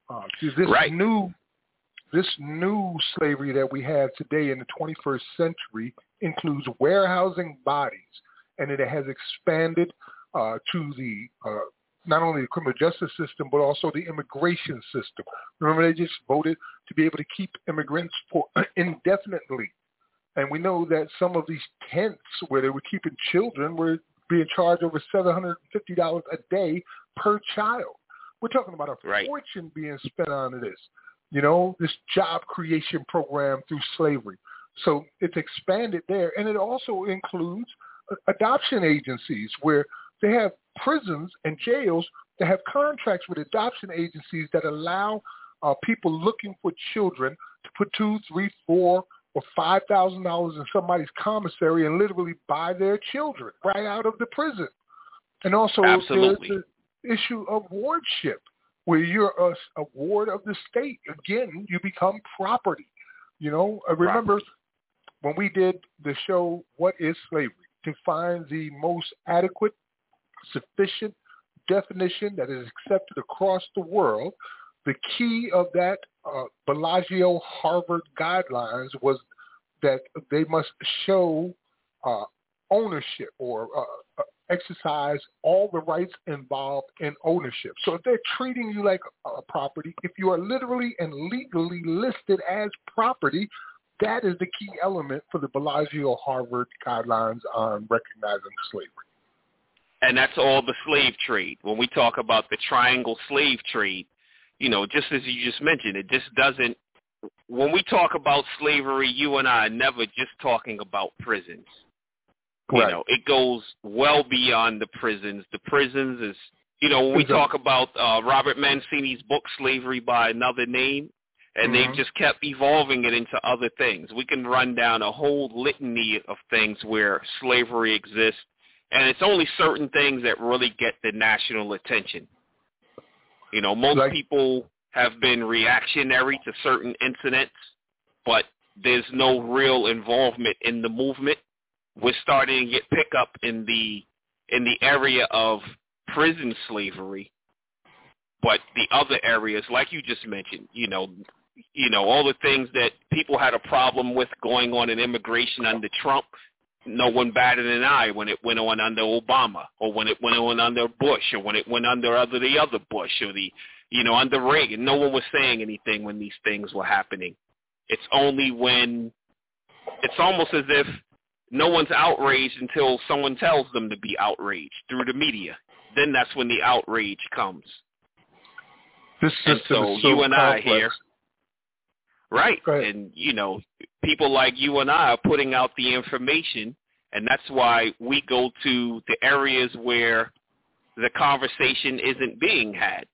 This new slavery that we have today in the 21st century includes warehousing bodies, and it has expanded to the not only the criminal justice system, but also the immigration system. Remember, they just voted to be able to keep immigrants for indefinitely. And we know that some of these tents where they were keeping children were being charged over $750 a day per child. We're talking about a fortune being spent on this. This job creation program through slavery. So it's expanded there. And it also includes adoption agencies where they have prisons and jails that have contracts with adoption agencies that allow people looking for children to put $2,000, $3,000, $4,000, or $5,000 in somebody's commissary and literally buy their children right out of the prison. And also there's the issue of wardship, where you're a ward of the state. Again, you become property. I remember when we did the show, What is Slavery? To find the most adequate, sufficient definition that is accepted across the world, the key of that Bellagio Harvard guidelines was that they must show ownership or exercise all the rights involved in ownership. So if they're treating you like a property, if you are literally and legally listed as property, that is the key element for the Bellagio Harvard guidelines on recognizing slavery. And that's all the slave trade. When we talk about the triangle slave trade, just as you just mentioned, it just doesn't, when we talk about slavery, you and I are never just talking about prisons. It goes well beyond the prisons. The prisons is, when we talk about Robert Mancini's book, Slavery by Another Name, and they've just kept evolving it into other things. We can run down a whole litany of things where slavery exists, and it's only certain things that really get the national attention. Most people have been reactionary to certain incidents, but there's no real involvement in the movement. We're starting to get pickup in the area of prison slavery, but the other areas, like you just mentioned, all the things that people had a problem with going on in immigration under Trump, no one batted an eye when it went on under Obama, or when it went on under Bush, or when it went under the other Bush, or under Reagan. No one was saying anything when these things were happening. It's only when it's almost as if no one's outraged until someone tells them to be outraged through the media. Then that's when the outrage comes. This system is so you and complex. I here, right? And people like you and I are putting out the information, and that's why we go to the areas where the conversation isn't being had.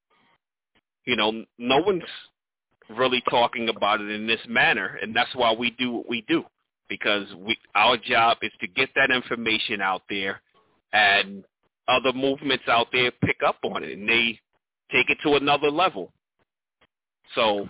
No one's really talking about it in this manner, and that's why we do what we do. Because our job is to get that information out there, and other movements out there pick up on it, and they take it to another level. So,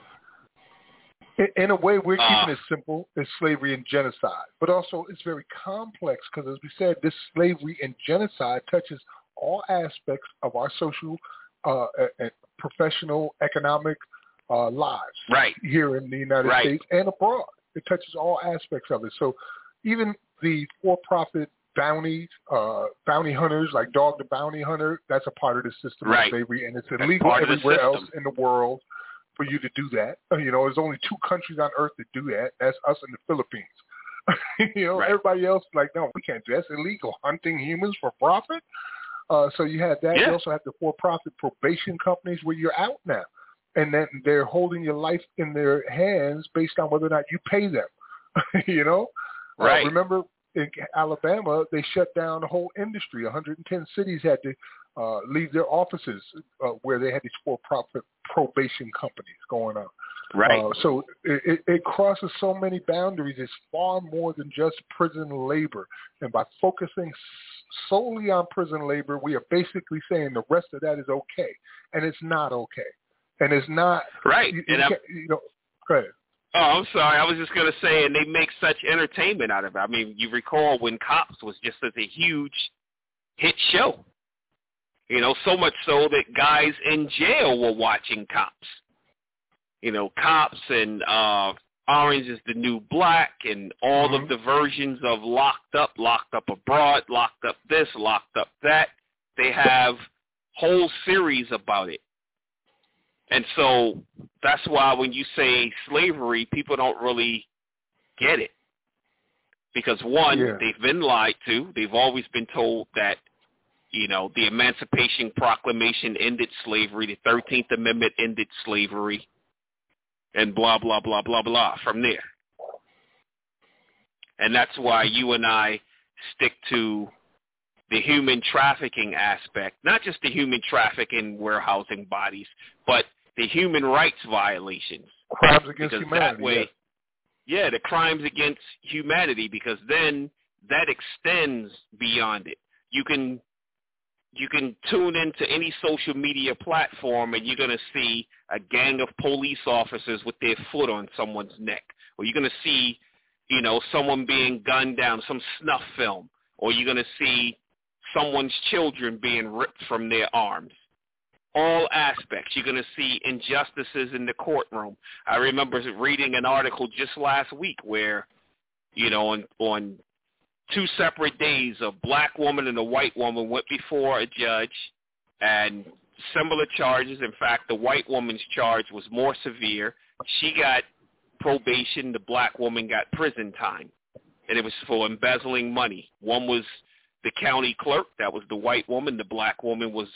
in a way, we're keeping it simple as slavery and genocide, but also it's very complex because, as we said, this slavery and genocide touches all aspects of our social, and professional, economic lives here in the United States and abroad. It touches all aspects of it. So even the for-profit bounty hunters, like Dog the Bounty Hunter, that's a part of the system of slavery, and it's illegal everywhere else in the world for you to do that. You know, there's only 2 countries on earth that do that. That's us and the Philippines. You know, everybody else is like, no, we can't do that. It's illegal, hunting humans for profit. So you have that. You also have the for-profit probation companies where you're out now, and then they're holding your life in their hands based on whether or not you pay them. You know? Remember in Alabama, they shut down the whole industry. 110 cities had to leave their offices where they had these for-profit probation companies going on. So it crosses so many boundaries. It's far more than just prison labor. And by focusing solely on prison labor, we are basically saying the rest of that is okay. And it's not okay. And it's not. You know, go ahead. Oh, I'm sorry. I was just going to say, and they make such entertainment out of it. I mean, you recall when Cops was just such a huge hit show. You know, so much so that guys in jail were watching Cops. You know, Cops and Orange is the New Black and all of the versions of Locked Up Abroad, Locked Up this, Locked Up that. They have whole series about it. And so that's why when you say slavery, people don't really get it. Because, one, they've been lied to. They've always been told that, you know, the Emancipation Proclamation ended slavery, the 13th Amendment ended slavery, and blah, blah, blah, blah, blah from there. And that's why you and I stick to the human trafficking aspect, not just the human trafficking warehousing bodies, but the human rights violations. Crimes against humanity. That way, the crimes against humanity, because then that extends beyond it. You can tune into any social media platform and you're going to see a gang of police officers with their foot on someone's neck. Or you're going to see, you know, someone being gunned down, some snuff film. Or you're going to see someone's children being ripped from their arms. All aspects. You're going to see injustices in the courtroom. I remember reading an article just last week where, you know, on 2 separate days, a black woman and a white woman went before a judge and similar charges. In fact, the white woman's charge was more severe. She got probation. The black woman got prison time, and it was for embezzling money. One was the county clerk. That was the white woman. The black woman was,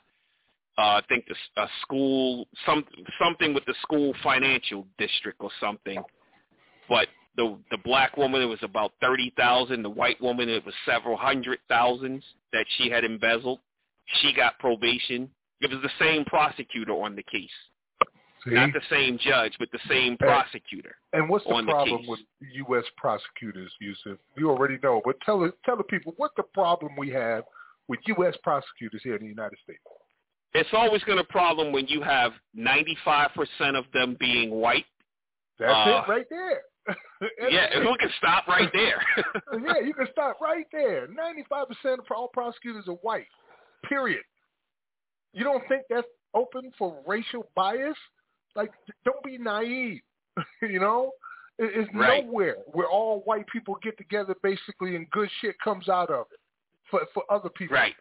I think, a school, something with the school financial district or something. But the black woman, it was about $30,000. The white woman, it was several $100,000s that she had embezzled. She got probation. It was the same prosecutor on the case. See? Not the same judge, but the same prosecutor. And what's the problem with U.S. prosecutors, Yusuf? You already know, but tell the people what the problem we have with U.S. prosecutors here in the United States. It's always going to be a problem when you have 95% of them being white. That's it right there. We can stop right there. You can stop right there. 95% of all prosecutors are white, period. You don't think that's open for racial bias? Like, don't be naive, you know? It's nowhere where all white people get together basically and good shit comes out of it for other people. Right.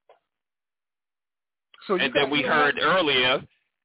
So and then we heard earlier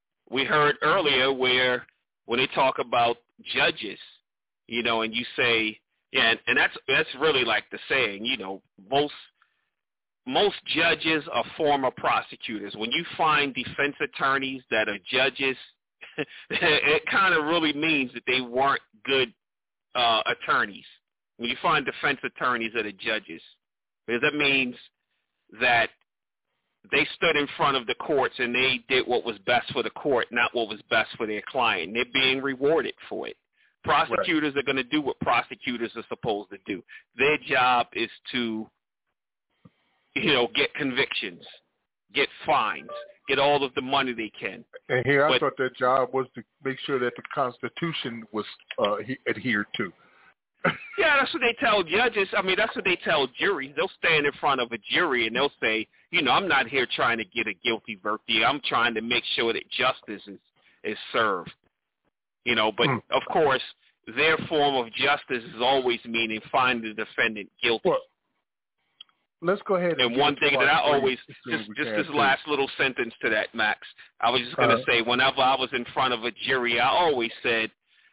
where when they talk about judges, you know, and you say, and that's really like the saying, you know, most judges are former prosecutors. When you find defense attorneys that are judges, it kind of really means that they weren't good attorneys. When you find defense attorneys that are judges, because that means that they stood in front of the courts and they did what was best for the court, not what was best for their client. They're being rewarded for it. Prosecutors are going to do what prosecutors are supposed to do. Their job is to, you know, get convictions, get fines, get all of the money they can. And here, I thought their job was to make sure that the Constitution was adhered to. Yeah, that's what they tell judges. I mean, that's what they tell juries. They'll stand in front of a jury and they'll say, I'm not here trying to get a guilty verdict. I'm trying to make sure that justice is served. But of course, their form of justice is always meaning find the defendant guilty. Well, let's go ahead. And one thing that I always, just this last little sentence to that, Max, I was just going to say, whenever I was in front of a jury, I always said,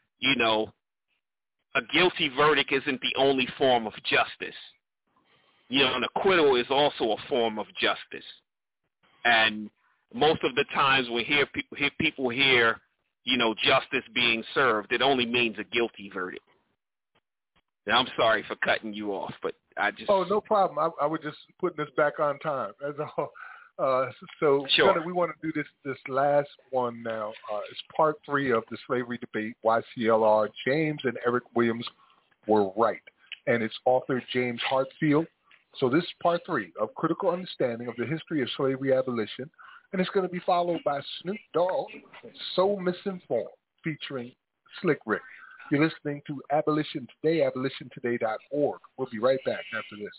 a guilty verdict isn't the only form of justice. An acquittal is also a form of justice. And most of the times when people hear, justice being served, it only means a guilty verdict. Now, I'm sorry for cutting you off, but I just... Oh, no problem. I was just putting this back on time. That's all. So sure. We want to do this last one now. It's part 3 of the slavery debate, why CLR James and Eric Williams were right. And it's author James Hartfield. So this is part 3 of Critical Understanding of the History of Slavery Abolition. And it's going to be followed by Snoop Dogg, So Misinformed, featuring Slick Rick. You're listening to Abolition Today, abolitiontoday.org. We'll be right back after this.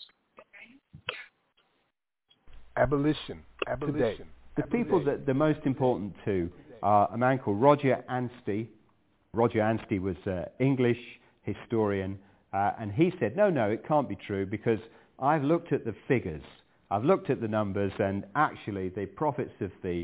Abolition today. The people that the most important to are a man called Roger Anstey. Roger Anstey was an English historian, and he said, no, it can't be true because I've looked at the figures. I've looked at the numbers, and actually the profits of the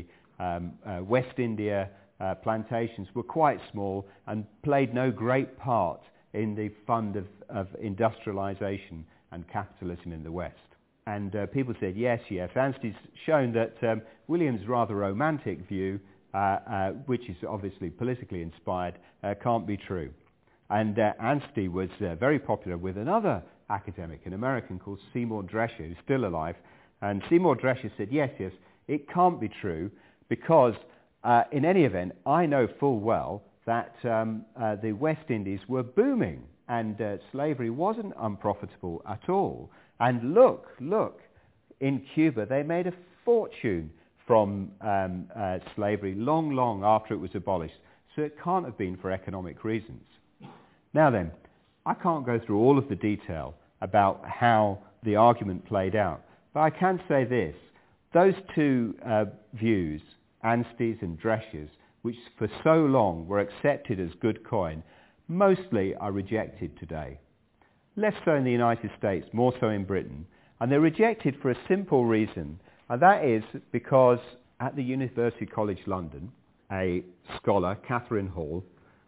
West India plantations were quite small and played no great part in the fund of industrialization and capitalism in the West. And people said, yes. Anstey's shown that Williams' rather romantic view, which is obviously politically inspired, can't be true. And Anstey was very popular with another academic, an American called Seymour Drescher, who's still alive. And Seymour Drescher said, yes, it can't be true because in any event, I know full well that the West Indies were booming and slavery wasn't unprofitable at all. And look, in Cuba, they made a fortune from slavery long after it was abolished. So it can't have been for economic reasons. Now then, I can't go through all of the detail about how the argument played out, but I can say this. Those two views, Anstey's and Drescher's, which for so long were accepted as good coin, mostly are rejected today. Less so in the United States, more so in Britain. And they're rejected for a simple reason, and that is because at the University College London, a scholar, Catherine Hall,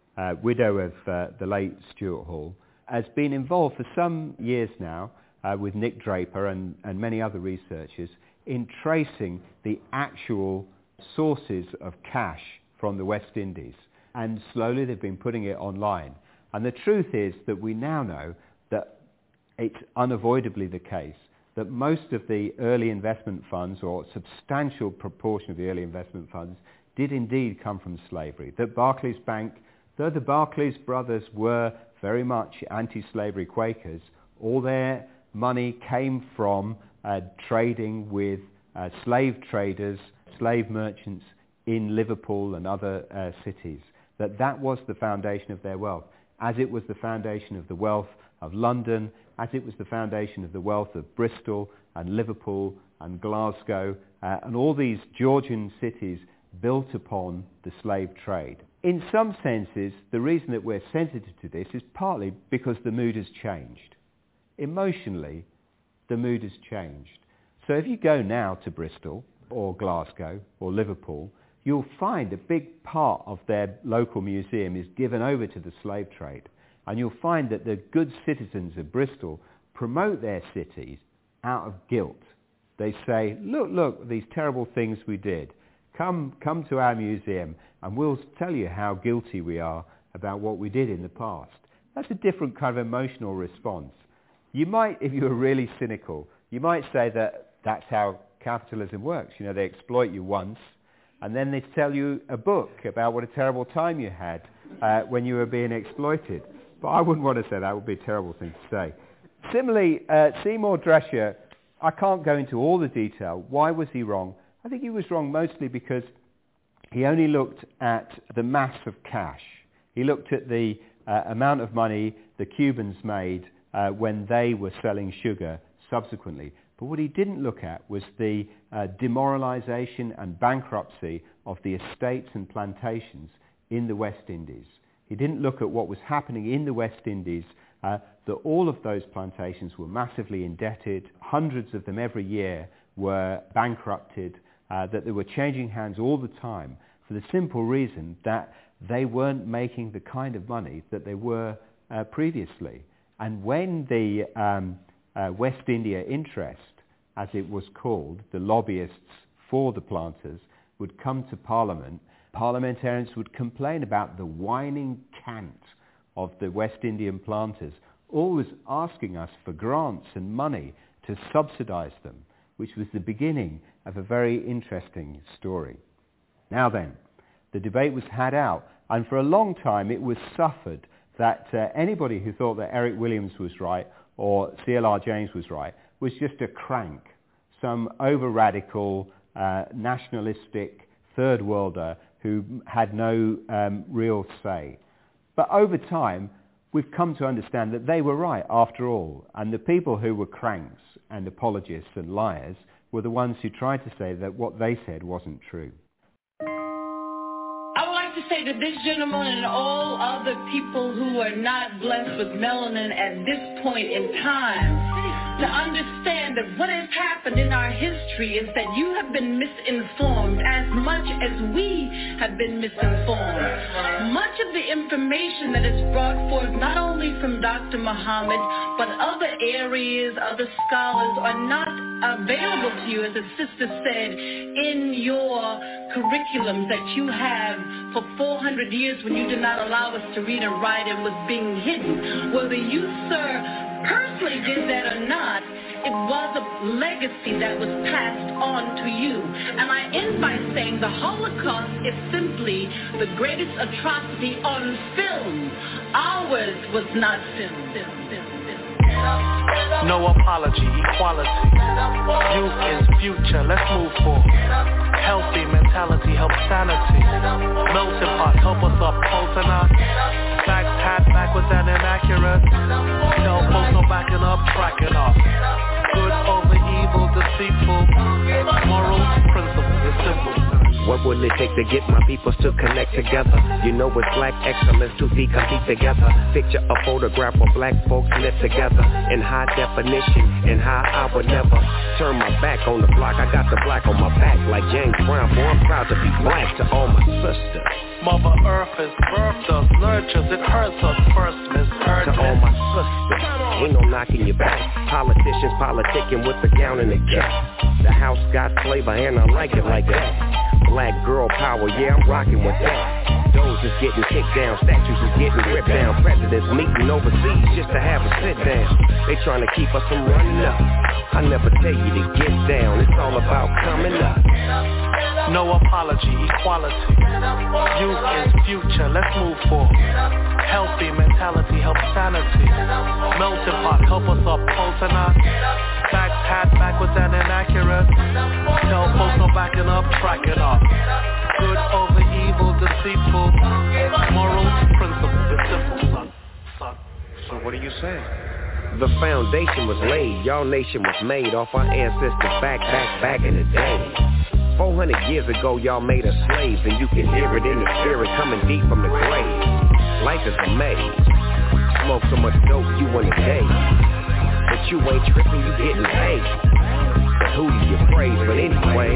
widow of the late Stuart Hall, has been involved for some years now with Nick Draper and many other researchers in tracing the actual sources of cash from the West Indies. And slowly they've been putting it online. And the truth is that we now know that it's unavoidably the case that most of the early investment funds, or a substantial proportion of the early investment funds, did indeed come from slavery. That Barclays Bank, though the Barclays brothers were very much anti-slavery Quakers, all their money came from trading with slave traders, slave merchants in Liverpool and other cities. That was the foundation of their wealth, as it was the foundation of the wealth of London, as it was the foundation of the wealth of Bristol and Liverpool and Glasgow and all these Georgian cities built upon the slave trade. In some senses, the reason that we're sensitive to this is partly because the mood has changed. Emotionally, the mood has changed. So if you go now to Bristol or Glasgow or Liverpool, you'll find a big part of their local museum is given over to the slave trade. And you'll find that the good citizens of Bristol promote their cities out of guilt. They say, look, these terrible things we did. Come to our museum and we'll tell you how guilty we are about what we did in the past. That's a different kind of emotional response. You might, if you were really cynical, you might say that that's how capitalism works. They exploit you once and then they tell you a book about what a terrible time you had when you were being exploited. But I wouldn't want to say that. It would be a terrible thing to say. Similarly, Seymour Drescher, I can't go into all the detail. Why was he wrong? I think he was wrong mostly because he only looked at the mass of cash. He looked at the amount of money the Cubans made when they were selling sugar subsequently. But what he didn't look at was the demoralization and bankruptcy of the estates and plantations in the West Indies. He didn't look at what was happening in the West Indies, that all of those plantations were massively indebted, hundreds of them every year were bankrupted, that they were changing hands all the time for the simple reason that they weren't making the kind of money that they were previously. And when the West India interest, as it was called, the lobbyists for the planters, would come to Parliament, parliamentarians would complain about the whining cant of the West Indian planters, always asking us for grants and money to subsidize them, which was the beginning of a very interesting story. Now then, the debate was had out, and for a long time it was suffered that anybody who thought that Eric Williams was right or C.L.R. James was right was just a crank, some over-radical, nationalistic third worlder who had no real say. But over time, we've come to understand that they were right after all, and the people who were cranks and apologists and liars were the ones who tried to say that what they said wasn't true. I would like to say to this gentleman and all other people who are not blessed with melanin at this point in time, to understand that what has happened in our history is that you have been misinformed as much as we have been misinformed. Much of the information that is brought forth not only from Dr. Muhammad, but other areas, other scholars are not available to you, as the sister said, in your curriculums that you have for 400 years when you did not allow us to read and write and was being hidden. Whether you, sir, personally did that or not, it was a legacy that was passed on to you. And I end by saying the Holocaust is simply the greatest atrocity on film. Ours was not film. No apology, equality. Youth is future, let's move forward. Healthy mentality helps sanity. Melting pot, help us uphold tonight. Facts had backwards and inaccurate. Tell folks no backing up, tracking up. Good over evil, deceitful. Moral principle is simple. What will it take to get my peoples to connect together? You know it's black excellence to be compete together. Picture a photograph of black folks live together in high definition and how I would never turn my back on the block. I got the black on my back like James Brown. Boy, I'm proud to be black to all my sisters. Mother Earth has birthed us, nurtures, it hurts us first, misheard. To all my sisters, ain't no knocking your back. Politicians politicking with the gown and the cap. The house got flavor and I like it like that. Black girl power, yeah, I'm rocking with that. Those is getting kicked down, statues is getting ripped down. Presidents meeting overseas just to have a sit down. They trying to keep us from running up. I never tell you to get down, it's all about coming up. No apology, equality. Youth is future, let's move forward. Healthy mentality helps sanity. Melting pot, help us uphold tonight. Facts had backwards and inaccurate. Tell folks no backing up, tracking up. Good over evil, deceitful. Moral principle is simple, son. So what are you saying? The foundation was laid, y'all nation was made off our ancestors back in the day. 400 years ago, y'all made us slaves, and you can hear it in the spirit coming deep from the grave. Life is a maze. Smoke so much dope, you want a day. But you ain't tripping, you getting paid. But who do you praise? But anyway,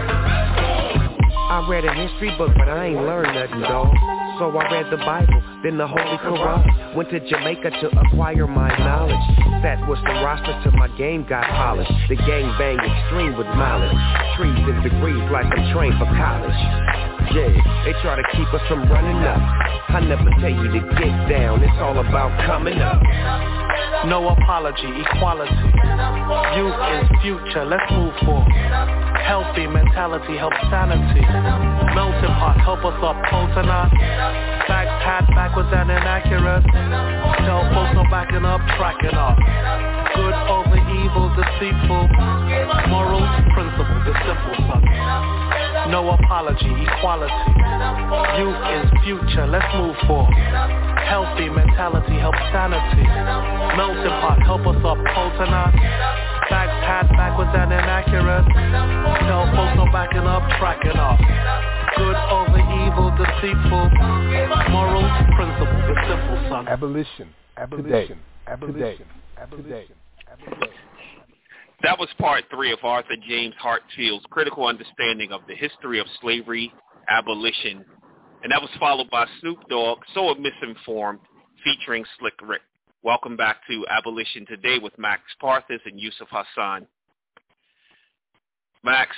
I read a history book, but I ain't learned nothing, dawg. So I read the Bible, then the Holy Quran. Went to Jamaica to acquire my knowledge. Sat with some rosters till my game got polished. The gang bang extreme with mileage. Trees and degrees like I'm trained for college. Yeah, they try to keep us from running up. I never tell you to get down, it's all about coming up. No apology, equality. Youth is future, let's move forward. Healthy mentality helps sanity. Melting pot, help us uphold tonight. Facts had backwards and inaccurate. Tell folks no backing up, tracking up. Good over evil, deceitful. Moral principle is simple, son. no apology, equality. Youth is future, let's move forward. Healthy mentality helps sanity. Melting pot, help us uphold tonight. Bags pat backwards and inaccurate. Tell folks I'm backing up, tracking up. Good over evil, deceitful. Morals, principles, it's simple, son. Abolition. Abolition. Abolition. Abolition. Abolition. That was part 3 of Arthur James Hartfield's critical understanding of the history of slavery, abolition. And that was followed by Snoop Dogg, So Misinformed, featuring Slick Rick. Welcome back to Abolition Today with Max Parthas and Yusuf Hassan. Max,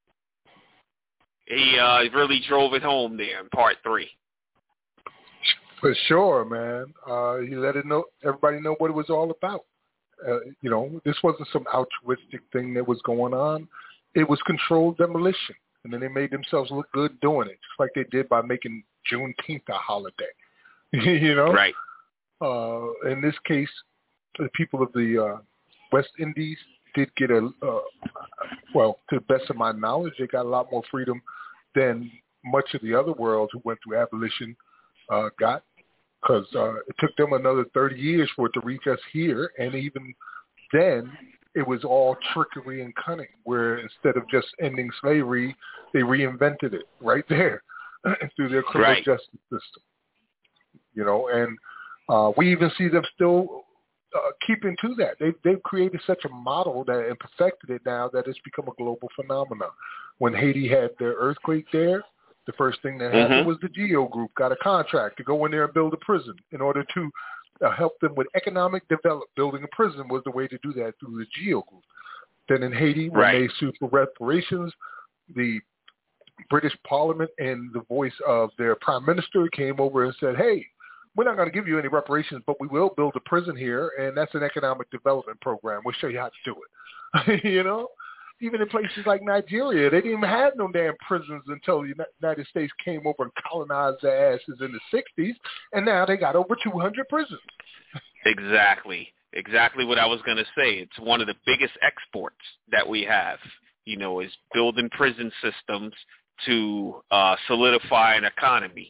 he really drove it home there in part 3. For sure, man. He let everybody know what it was all about. This wasn't some altruistic thing that was going on. It was controlled demolition. And then they made themselves look good doing it, just like they did by making Juneteenth a holiday. Right. In this case, the people of the West Indies did get to the best of my knowledge, they got a lot more freedom than much of the other world who went through abolition got, because it took them another 30 years for it to reach us here, and even then, it was all trickery and cunning, where instead of just ending slavery, they reinvented it right there through their criminal justice system. And we even see them still keeping to that. They've created such a model and perfected it now that it's become a global phenomenon. When Haiti had their earthquake there, the first thing that happened was the GEO Group got a contract to go in there and build a prison in order to help them with economic development. Building a prison was the way to do that through the GEO Group. Then in Haiti, when they sued for reparations, the British Parliament and the voice of their prime minister came over and said, hey, we're not going to give you any reparations, but we will build a prison here, and that's an economic development program. We'll show you how to do it. Even in places like Nigeria, they didn't even have no damn prisons until the United States came over and colonized their asses in the 60s, and now they got over 200 prisons. Exactly what I was going to say. It's one of the biggest exports that we have, is building prison systems to solidify the economy.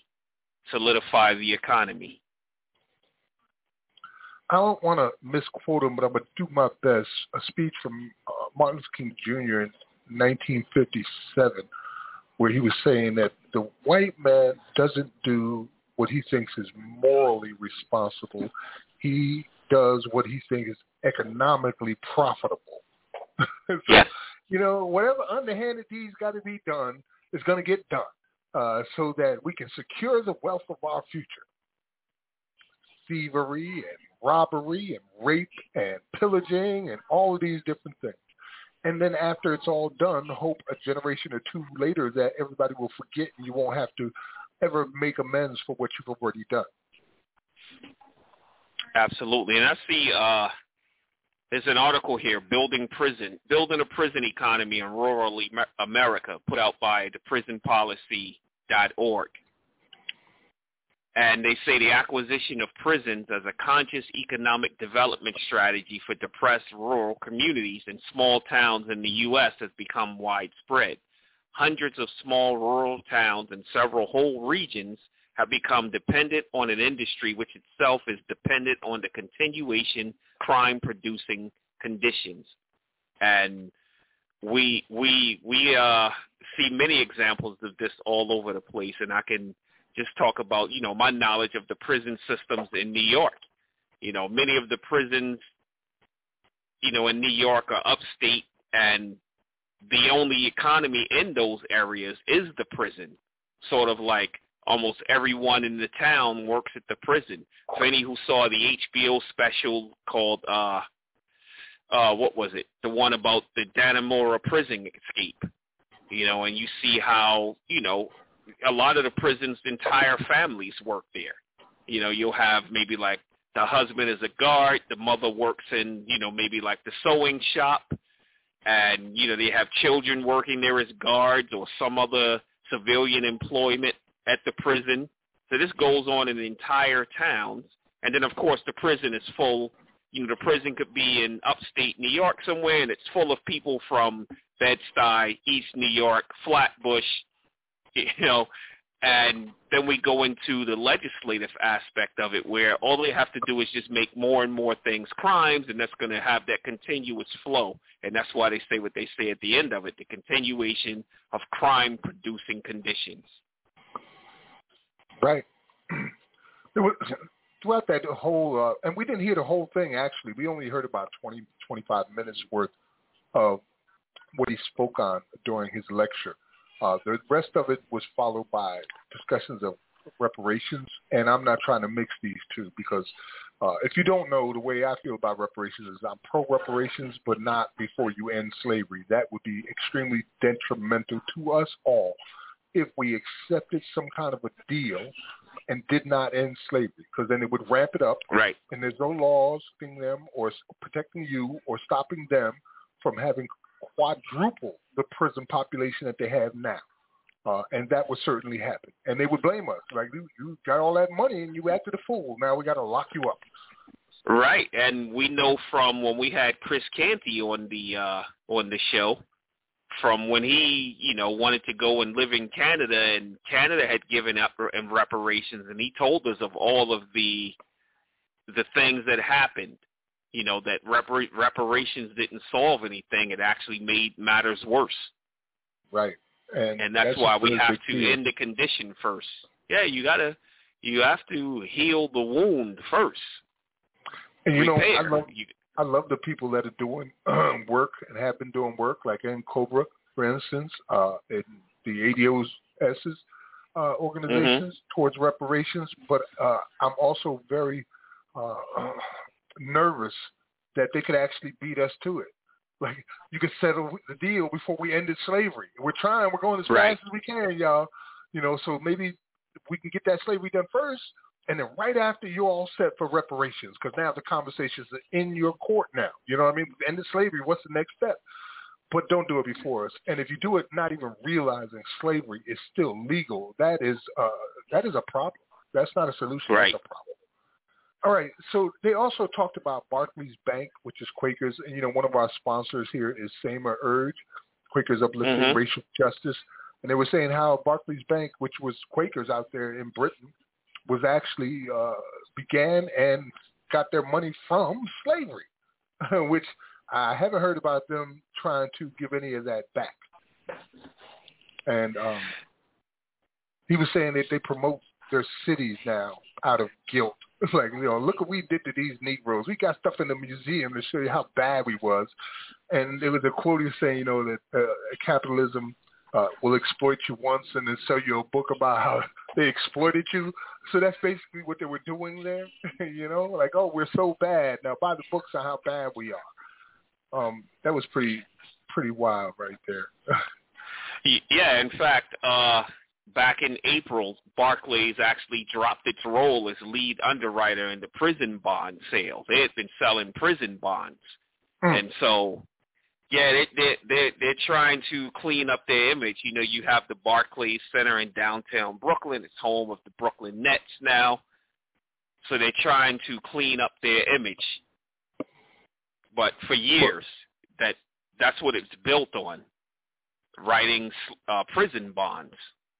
I don't want to misquote him, but I'm going to do my best. A speech from Martin Luther King Jr. in 1957, where he was saying that the white man doesn't do what he thinks is morally responsible. He does what he thinks is economically profitable. Whatever underhanded deeds got to be done is going to get done so that we can secure the wealth of our future. Thievery and robbery and rape and pillaging and all of these different things. And then after it's all done, hope a generation or two later that everybody will forget and you won't have to ever make amends for what you've already done. Absolutely. And I see there's an article here, Building a Prison Economy in Rural America, put out by theprisonpolicy.org. And they say the acquisition of prisons as a conscious economic development strategy for depressed rural communities in small towns in the U.S. has become widespread. Hundreds of small rural towns and several whole regions have become dependent on an industry which itself is dependent on the continuation crime-producing conditions. And we see many examples of this all over the place, and I can just talk about, my knowledge of the prison systems in New York. Many of the prisons, in New York are upstate, and the only economy in those areas is the prison. Sort of like almost everyone in the town works at the prison. For any who saw the HBO special called, what was it? The one about the Dannemora prison escape. And you see how, a lot of the prison's entire families work there. You'll have maybe like the husband is a guard, the mother works in, maybe like the sewing shop, and, they have children working there as guards or some other civilian employment at the prison. So this goes on in the entire towns. And then, of course, the prison is full. The prison could be in upstate New York somewhere, and it's full of people from Bed-Stuy, East New York, Flatbush, And then we go into the legislative aspect of it, where all they have to do is just make more and more things crimes, and that's going to have that continuous flow. And that's why they say what they say at the end of it, the continuation of crime-producing conditions. Right. Throughout that whole, and we didn't hear the whole thing, actually. We only heard about 20, 25 minutes worth of what he spoke on during his lecture. The rest of it was followed by discussions of reparations, and I'm not trying to mix these two because if you don't know, the way I feel about reparations is I'm pro-reparations, but not before you end slavery. That would be extremely detrimental to us all if we accepted some kind of a deal and did not end slavery, because then it would ramp it up, right? And there's no laws protecting them or protecting you or stopping them from having quadruple the prison population that they have now. And that would certainly happen. And they would blame us. Like, you got all that money and you acted a fool. Now we got to lock you up. Right. And we know from when we had Chris Canty on the show, from when he, wanted to go and live in Canada, and Canada had given up in reparations, and he told us of all of the things that happened. That reparations didn't solve anything. It actually made matters worse. Right. And that's why we have to end the condition first. Yeah, you have to heal the wound first. And I love the people that are doing work and have been doing work, like in Cobra, for instance, in the ADOS's organizations towards reparations. But I'm also very nervous that they could actually beat us to it. Like, you could settle the deal before we ended slavery. We're going as fast as we can, y'all. So maybe we can get that slavery done first, and then right after, you're all set for reparations, because now the conversations are in your court now. You know what I mean? We've ended slavery. What's the next step? But don't do it before us. And if you do it not even realizing slavery is still legal, that is a problem. That's not a solution. Right. That's a problem. All right, so they also talked about Barclays Bank, which is Quakers. And, one of our sponsors here is Seymour Urge, Quakers Uplifting Racial Justice. And they were saying how Barclays Bank, which was Quakers out there in Britain, was actually began and got their money from slavery, which I haven't heard about them trying to give any of that back. And he was saying that they promote their cities now out of guilt. It's like, look what we did to these Negroes. We got stuff in the museum to show you how bad we was. And there was a quote saying, that capitalism will exploit you once and then sell you a book about how they exploited you. So that's basically what they were doing there. Like, oh, we're so bad. Now buy the books on how bad we are. That was pretty wild right there. Yeah, in fact, back in April, Barclays actually dropped its role as lead underwriter in the prison bond sale. They had been selling prison bonds. And so, yeah, they're trying to clean up their image. You have the Barclays Center in downtown Brooklyn. It's home of the Brooklyn Nets now. So they're trying to clean up their image. But for years, that's what it's built on, writing prison bonds.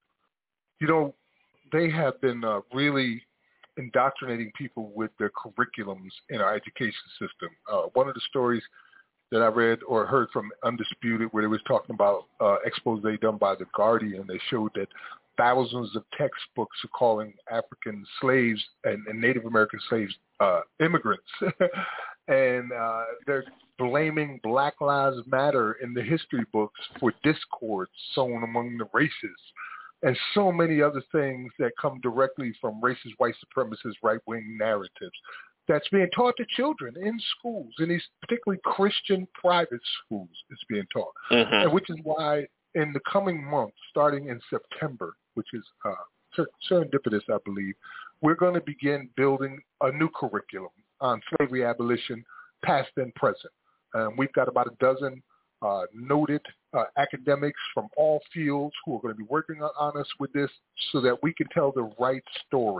They have been really indoctrinating people with their curriculums in our education system. One of the stories that I read or heard from Undisputed, where they was talking about expose done by The Guardian, they showed that thousands of textbooks are calling African slaves and Native American slaves immigrants. And they're blaming Black Lives Matter in the history books for discord sown among the races. And so many other things that come directly from racist, white supremacist, right-wing narratives that's being taught to children in schools, in these particularly Christian private schools, it's being taught. And which is why in the coming months, starting in September, which is serendipitous, I believe, we're going to begin building a new curriculum on slavery abolition, past and present. We've got about a dozen noted academics from all fields who are going to be working on us with this so that we can tell the right story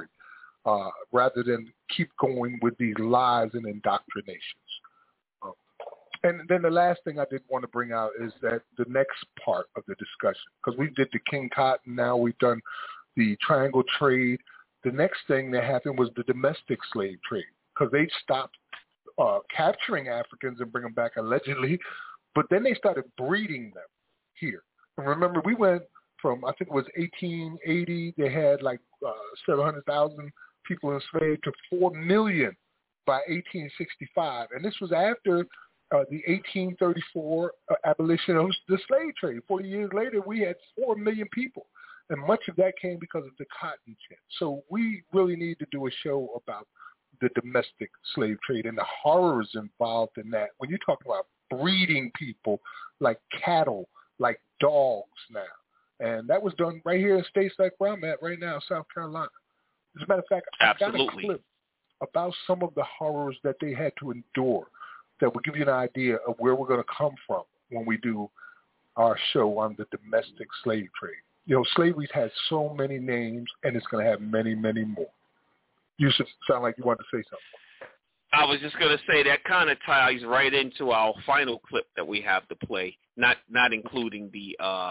rather than keep going with these lies and indoctrinations. And then the last thing I did want to bring out is that the next part of the discussion, because we did the King Cotton, now we've done the triangle trade. The next thing that happened was the domestic slave trade, because they stopped capturing Africans and bring them back allegedly, but then they started breeding them here. And remember, we went from, I think it was 1880, they had like 700,000 people enslaved, to 4 million by 1865. And this was after the 1834 abolition of the slave trade. 40 years later, we had 4 million people. And much of that came because of the cotton gin. So we really need to do a show about the domestic slave trade and the horrors involved in that. When you talk about breeding people like cattle, like dogs now. And that was done right here in states like where I'm at right now, South Carolina. As a matter of fact, I got a clip about some of the horrors that they had to endure that will give you an idea of where we're going to come from when we do our show on the domestic slave trade. You know, slavery's had so many names, and it's going to have many, many more. You should sound like you wanted to say something. I was just going to say that kind of ties right into our final clip that we have to play, not including the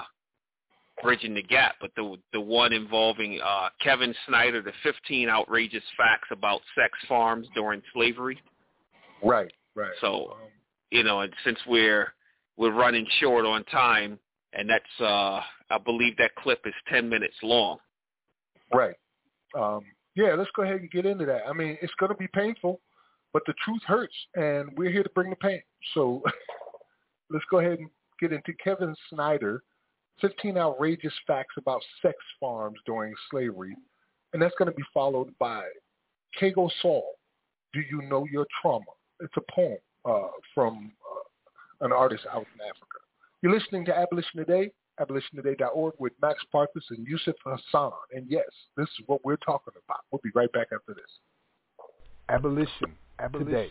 Bridging the Gap, but the one involving Kevin Snyder, the 15 outrageous facts about sex farms during slavery. Right. So, you know, and since we're running short on time, and that's I believe that clip is 10 minutes long. Right. Yeah, let's go ahead and get into that. I mean, it's going to be painful, but the truth hurts, and we're here to bring the pain. So let's go ahead and get into Kevin Snyder, 15 outrageous facts about sex farms during slavery, and that's going to be followed by Kago Saul, Do You Know Your Trauma? It's a poem from an artist out in Africa. You're listening to Abolition Today, abolitiontoday.org with Max Parthas and Yusuf Hassan. And yes, this is what we're talking about. We'll be right back after this. Abolition today.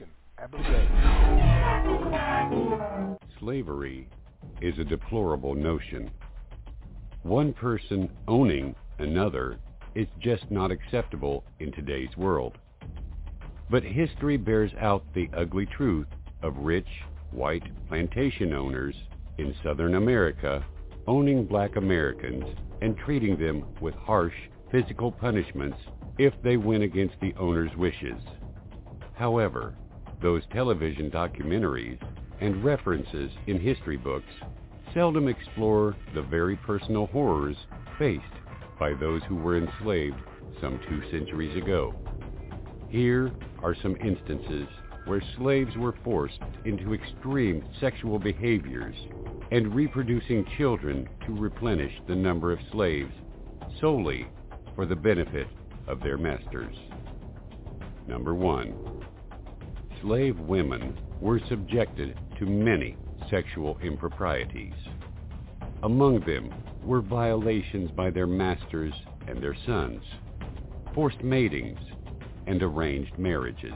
Slavery is a deplorable notion. One person owning another is just not acceptable in today's world. But history bears out the ugly truth of rich, white plantation owners in Southern America owning black Americans and treating them with harsh physical punishments if they went against the owner's wishes. However, those television documentaries and references in history books seldom explore the very personal horrors faced by those who were enslaved some 2 centuries ago. Here are some instances where slaves were forced into extreme sexual behaviors and reproducing children to replenish the number of slaves solely for the benefit of their masters. Number 1. Slave women were subjected to many sexual improprieties. Among them were violations by their masters and their sons, forced matings, and arranged marriages.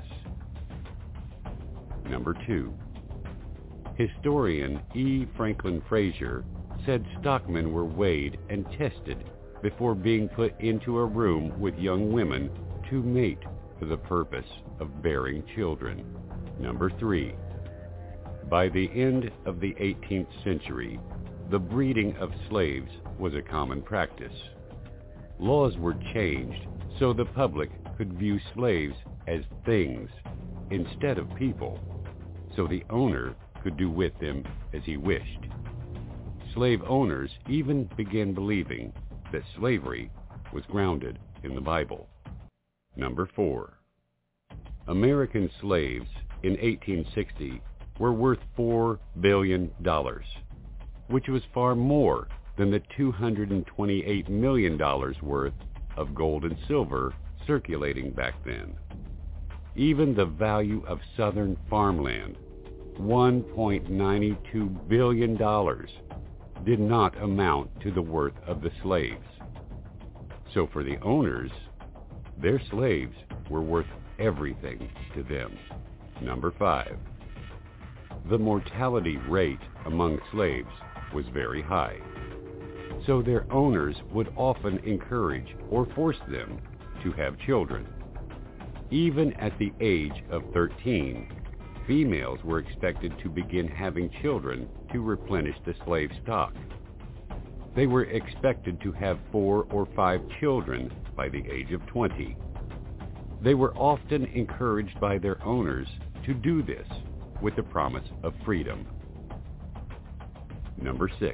Number 2. Historian E. Franklin Frazier said stockmen were weighed and tested before being put into a room with young women to mate for the purpose of bearing children. Number 3. By the end of the 18th century, the breeding of slaves was a common practice. Laws were changed so the public could view slaves as things instead of people, so the owner could do with them as he wished. Slave owners even began believing that slavery was grounded in the Bible. Number 4. American slaves in 1860 were worth $4 billion, which was far more than the $228 million worth of gold and silver circulating back then. Even the value of southern farmland, $1.92 billion, did not amount to the worth of the slaves. So for the owners, their slaves were worth everything to them. Number 5. The mortality rate among slaves was very high, so their owners would often encourage or force them to have children. Even at the age of 13, females were expected to begin having children to replenish the slave stock. They were expected to have 4 or 5 children by the age of 20. They were often encouraged by their owners to do this with the promise of freedom. Number 6.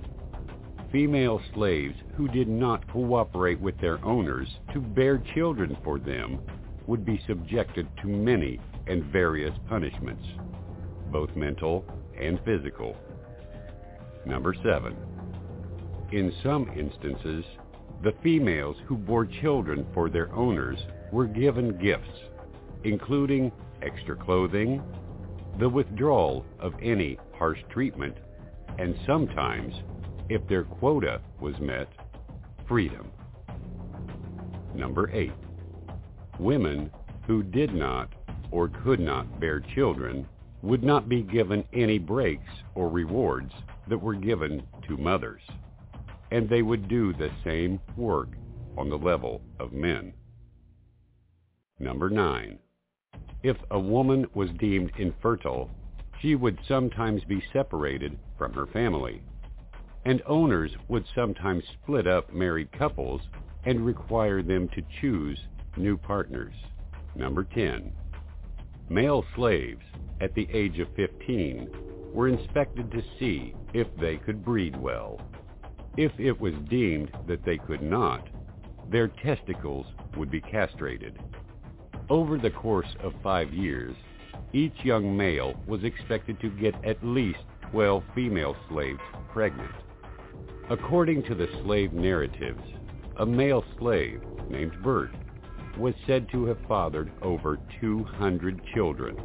Female slaves who did not cooperate with their owners to bear children for them would be subjected to many and various punishments, both mental and physical. Number 7. In some instances, the females who bore children for their owners were given gifts, including extra clothing, the withdrawal of any harsh treatment, and sometimes, if their quota was met, freedom. Number 8. Women who did not or could not bear children would not be given any breaks or rewards that were given to mothers, and they would do the same work on the level of men. Number 9. If a woman was deemed infertile, she would sometimes be separated from her family, and owners would sometimes split up married couples and require them to choose new partners. Number 10. Male slaves at the age of 15 were inspected to see if they could breed well. If it was deemed that they could not, their testicles would be castrated. Over the course of 5 years, each young male was expected to get at least 12 female slaves pregnant. According to the slave narratives, a male slave named Bert was said to have fathered over 200 children.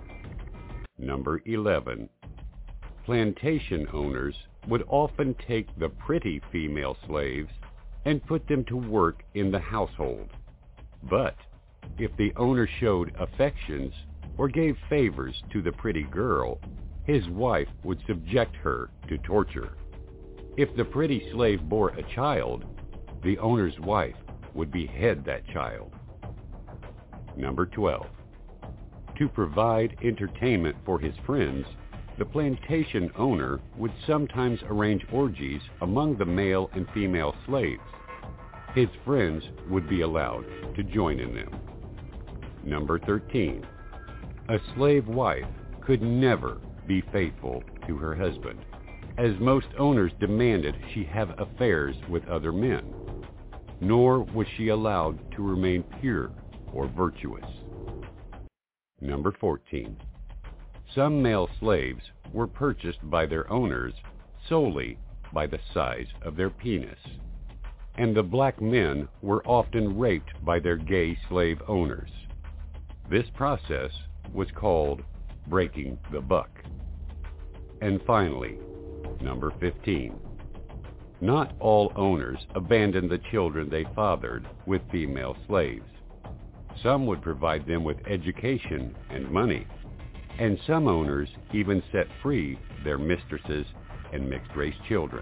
Number 11. Plantation owners would often take the pretty female slaves and put them to work in the household. But if the owner showed affections or gave favors to the pretty girl, his wife would subject her to torture. If the pretty slave bore a child, the owner's wife would behead that child. Number 12. To provide entertainment for his friends, the plantation owner would sometimes arrange orgies among the male and female slaves. His friends would be allowed to join in them. Number 13. A slave wife could never be faithful to her husband, as most owners demanded she have affairs with other men, nor was she allowed to remain pure or virtuous. Number 14. Some male slaves were purchased by their owners solely by the size of their penis, and the black men were often raped by their gay slave owners. This process was called breaking the buck. And finally, number 15. Not all owners abandoned the children they fathered with female slaves. Some would provide them with education and money, and some owners even set free their mistresses and mixed-race children.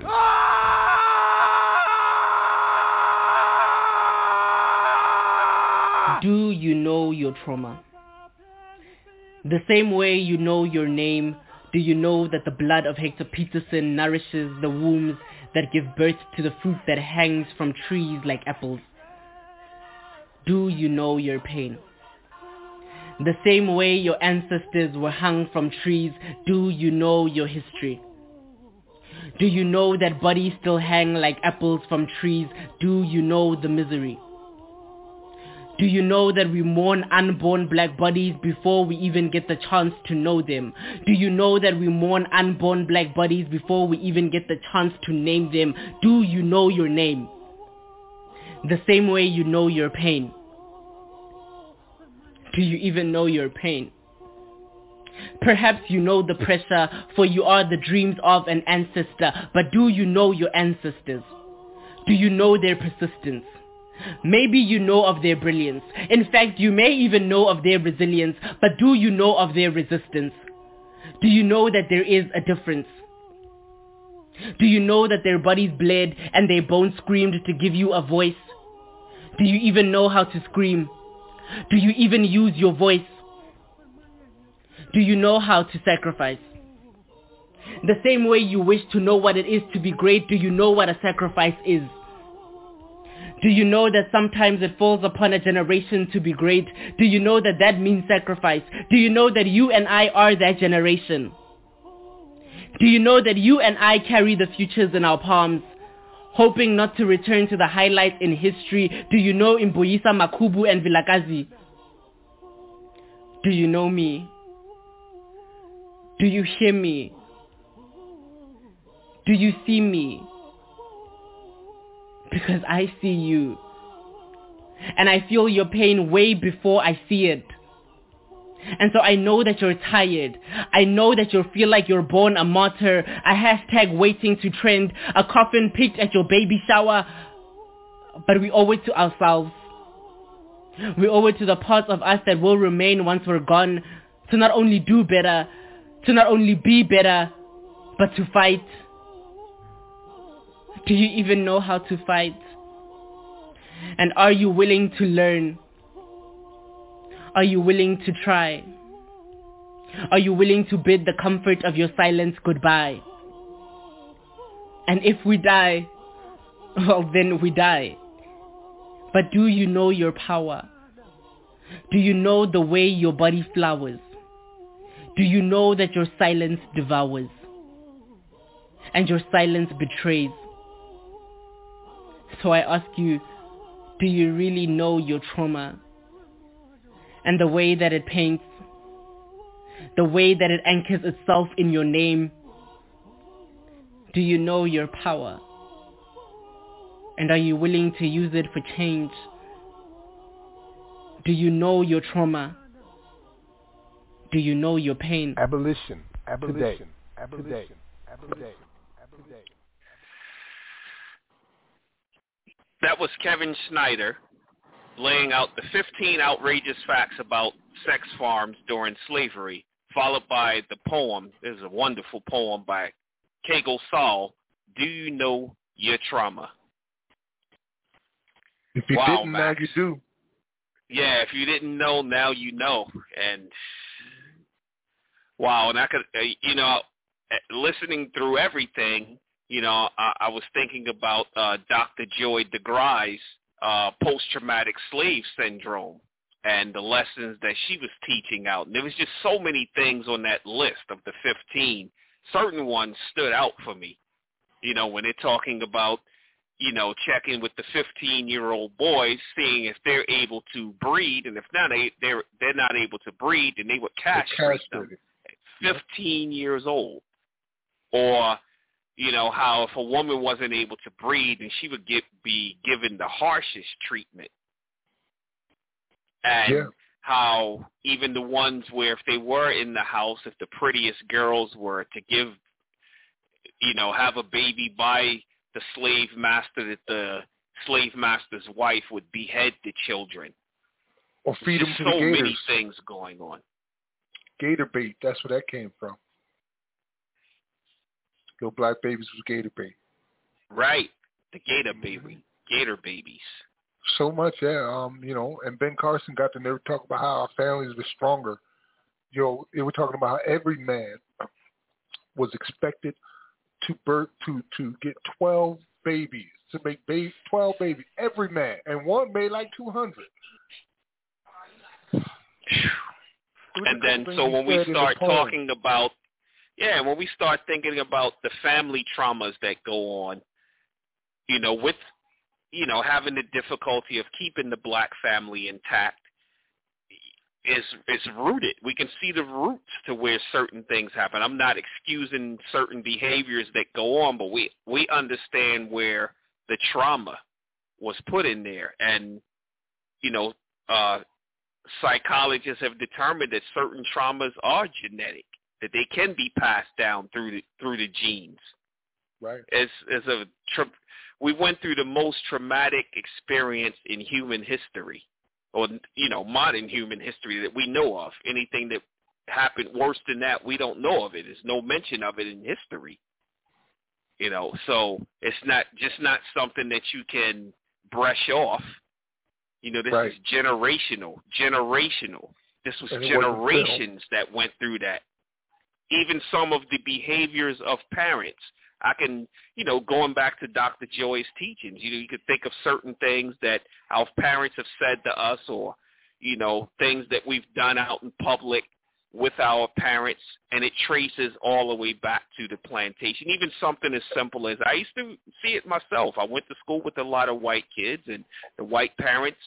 Do you know your trauma? The same way you know your name, do you know that the blood of Hector Peterson nourishes the wombs that give birth to the fruit that hangs from trees like apples? Do you know your pain? The same way your ancestors were hung from trees, do you know your history? Do you know that bodies still hang like apples from trees? Do you know the misery? Do you know that we mourn unborn black bodies before we even get the chance to know them? Do you know that we mourn unborn black bodies before we even get the chance to name them? Do you know your name? The same way you know your pain. Do you even know your pain? Perhaps you know the pressure, for you are the dreams of an ancestor, but do you know your ancestors? Do you know their persistence? Maybe you know of their brilliance. In fact, you may even know of their resilience, but do you know of their resistance? Do you know that there is a difference? Do you know that their bodies bled and their bones screamed to give you a voice? Do you even know how to scream? Do you even use your voice? Do you know how to sacrifice? The same way you wish to know what it is to be great, do you know what a sacrifice is? Do you know that sometimes it falls upon a generation to be great? Do you know that that means sacrifice? Do you know that you and I are that generation? Do you know that you and I carry the futures in our palms, hoping not to return to the highlights in history? Do you know Imboyisa, Makubu, and Vilakazi? Do you know me? Do you hear me? Do you see me? Because I see you. And I feel your pain way before I see it. And so I know that you're tired. I know that you feel like you're born a martyr, a hashtag waiting to trend, a coffin picked at your baby shower. But we owe it to ourselves. We owe it to the parts of us that will remain once we're gone, to not only do better, to not only be better, but to fight. Do you even know how to fight? And are you willing to learn? Are you willing to try? Are you willing to bid the comfort of your silence goodbye? And if we die, well then we die. But do you know your power? Do you know the way your body flowers? Do you know that your silence devours? And your silence betrays? So I ask you, do you really know your trauma? And the way that it paints, the way that it anchors itself in your name? Do you know your power? And are you willing to use it for change? Do you know your trauma? Do you know your pain? Abolition. Abolition. Abolition. Abolition. That was Kevin Snyder laying out the 15 outrageous facts about sex farms during slavery, followed by the poem. This is a wonderful poem by Kegel Saul, Do You Know Your Trauma? If you didn't, now you do. Yeah, if you didn't know, now you know. And wow, and I could, listening through everything, I was thinking about Dr. Joy DeGrye's post-traumatic slave syndrome and the lessons that she was teaching out. And there was just so many things on that list of the 15. Certain ones stood out for me, when they're talking about, checking with the 15-year-old boys, seeing if they're able to breed, and if not, they're not able to breed, then they would castrate them at 15 years old. Or how if a woman wasn't able to breed, then she would be given the harshest treatment. And how even the ones where if they were in the house, if the prettiest girls were to give, have a baby by the slave master, that the slave master's wife would behead the children. Or feed them to the gators. So many things going on. Gator bait, that's where that came from. Little black babies was gator bait. Right. The gator baby. Gator babies. So much, yeah. And Ben Carson got to never talk about how our families were stronger. They were talking about how every man was expected to get 12 babies, to make 12 babies, every man. And one made like 200. And then, so when we start talking about, when we start thinking about the family traumas that go on, with, having the difficulty of keeping the black family intact, is rooted. We can see the roots to where certain things happen. I'm not excusing certain behaviors that go on, but we understand where the trauma was put in there. And, psychologists have determined that certain traumas are genetic, that they can be passed down through the genes. Right. We went through the most traumatic experience in human history, or modern human history that we know of. Anything that happened worse than that, we don't know of it. There's no mention of it in history. So it's not something that you can brush off. This is generational. This was generations that went through that. Even some of the behaviors of parents. I can, going back to Dr. Joy's teachings, you could think of certain things that our parents have said to us, or, things that we've done out in public with our parents, and it traces all the way back to the plantation. Even something as simple as, I used to see it myself. I went to school with a lot of white kids, and the white parents,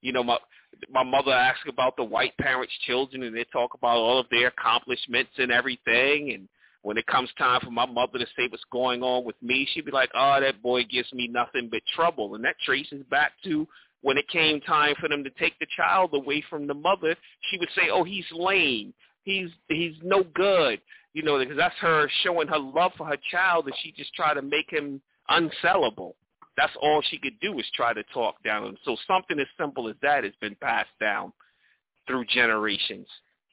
my mother asked about the white parents' children, and they talk about all of their accomplishments and everything. And when it comes time for my mother to say what's going on with me, she'd be like, oh, that boy gives me nothing but trouble. And that traces back to when it came time for them to take the child away from the mother, she would say, oh, he's lame. He's no good, because that's her showing her love for her child, and she just tried to make him unsellable. That's all she could do is try to talk down him. So something as simple as that has been passed down through generations.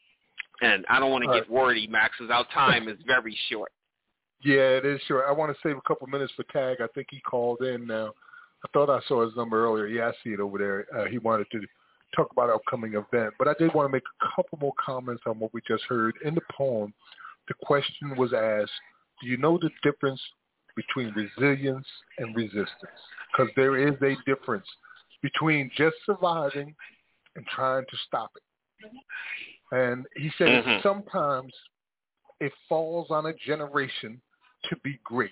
And I don't want to get wordy, Max, because our time is very short. Yeah, it is short. I want to save a couple minutes for Tag. I think he called in now. I thought I saw his number earlier. Yeah, I see it over there. He wanted to talk about an upcoming event. But I did want to make a couple more comments on what we just heard. In the poem, the question was asked, do you know the difference between resilience and resistance? Because there is a difference between just surviving and trying to stop it. And he said sometimes it falls on a generation to be great.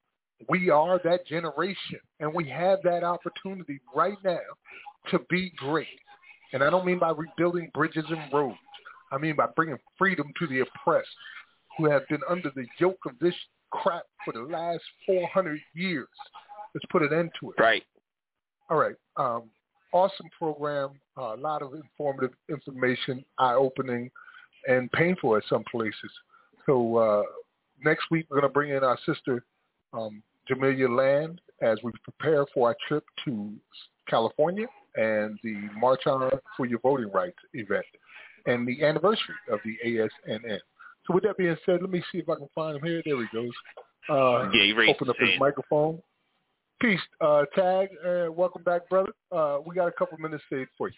We are that generation, and we have that opportunity right now to be great. And I don't mean by rebuilding bridges and roads. I mean by bringing freedom to the oppressed who have been under the yoke of this crap for the last 400 years. Let's put an end to it. Right. All right. Awesome program. A lot of informative information, eye-opening, and painful at some places. So next week we're going to bring in our sister, Jamelia Land, as we prepare for our trip to California and the March On for Your Voting Rights event and the anniversary of the ASNN. So with that being said, let me see if I can find him here. There he goes. Open up his microphone. Peace, Tag. Welcome back, brother. We got a couple minutes saved for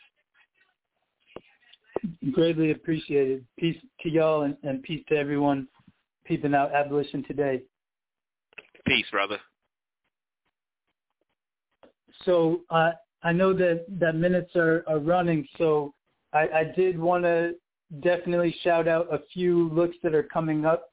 you. Greatly appreciated. Peace to y'all and peace to everyone peeping out Abolition Today. Peace, brother. So I know that minutes are running, so I did want to definitely shout out a few looks that are coming up.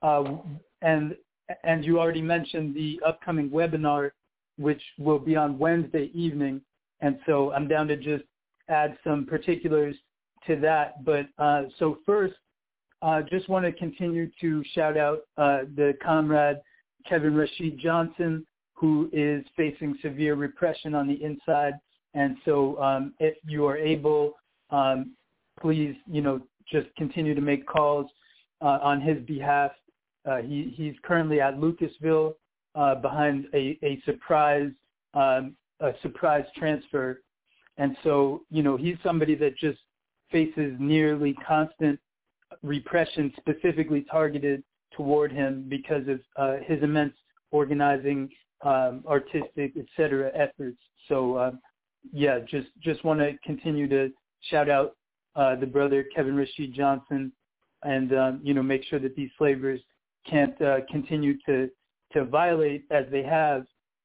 And you already mentioned the upcoming webinar, which will be on Wednesday evening. And so I'm down to just add some particulars to that. But so first, just want to continue to shout out the comrade Kevin Rashid Johnson, who is facing severe repression on the inside. And so if you are able, please, just continue to make calls on his behalf. He's currently at Lucasville behind a surprise transfer. And so, he's somebody that just faces nearly constant repression specifically targeted toward him because of his immense organizing, artistic, etc. efforts. So, just want to continue to shout out the brother Kevin Rashid Johnson and, make sure that these slavers can't continue to violate as they have.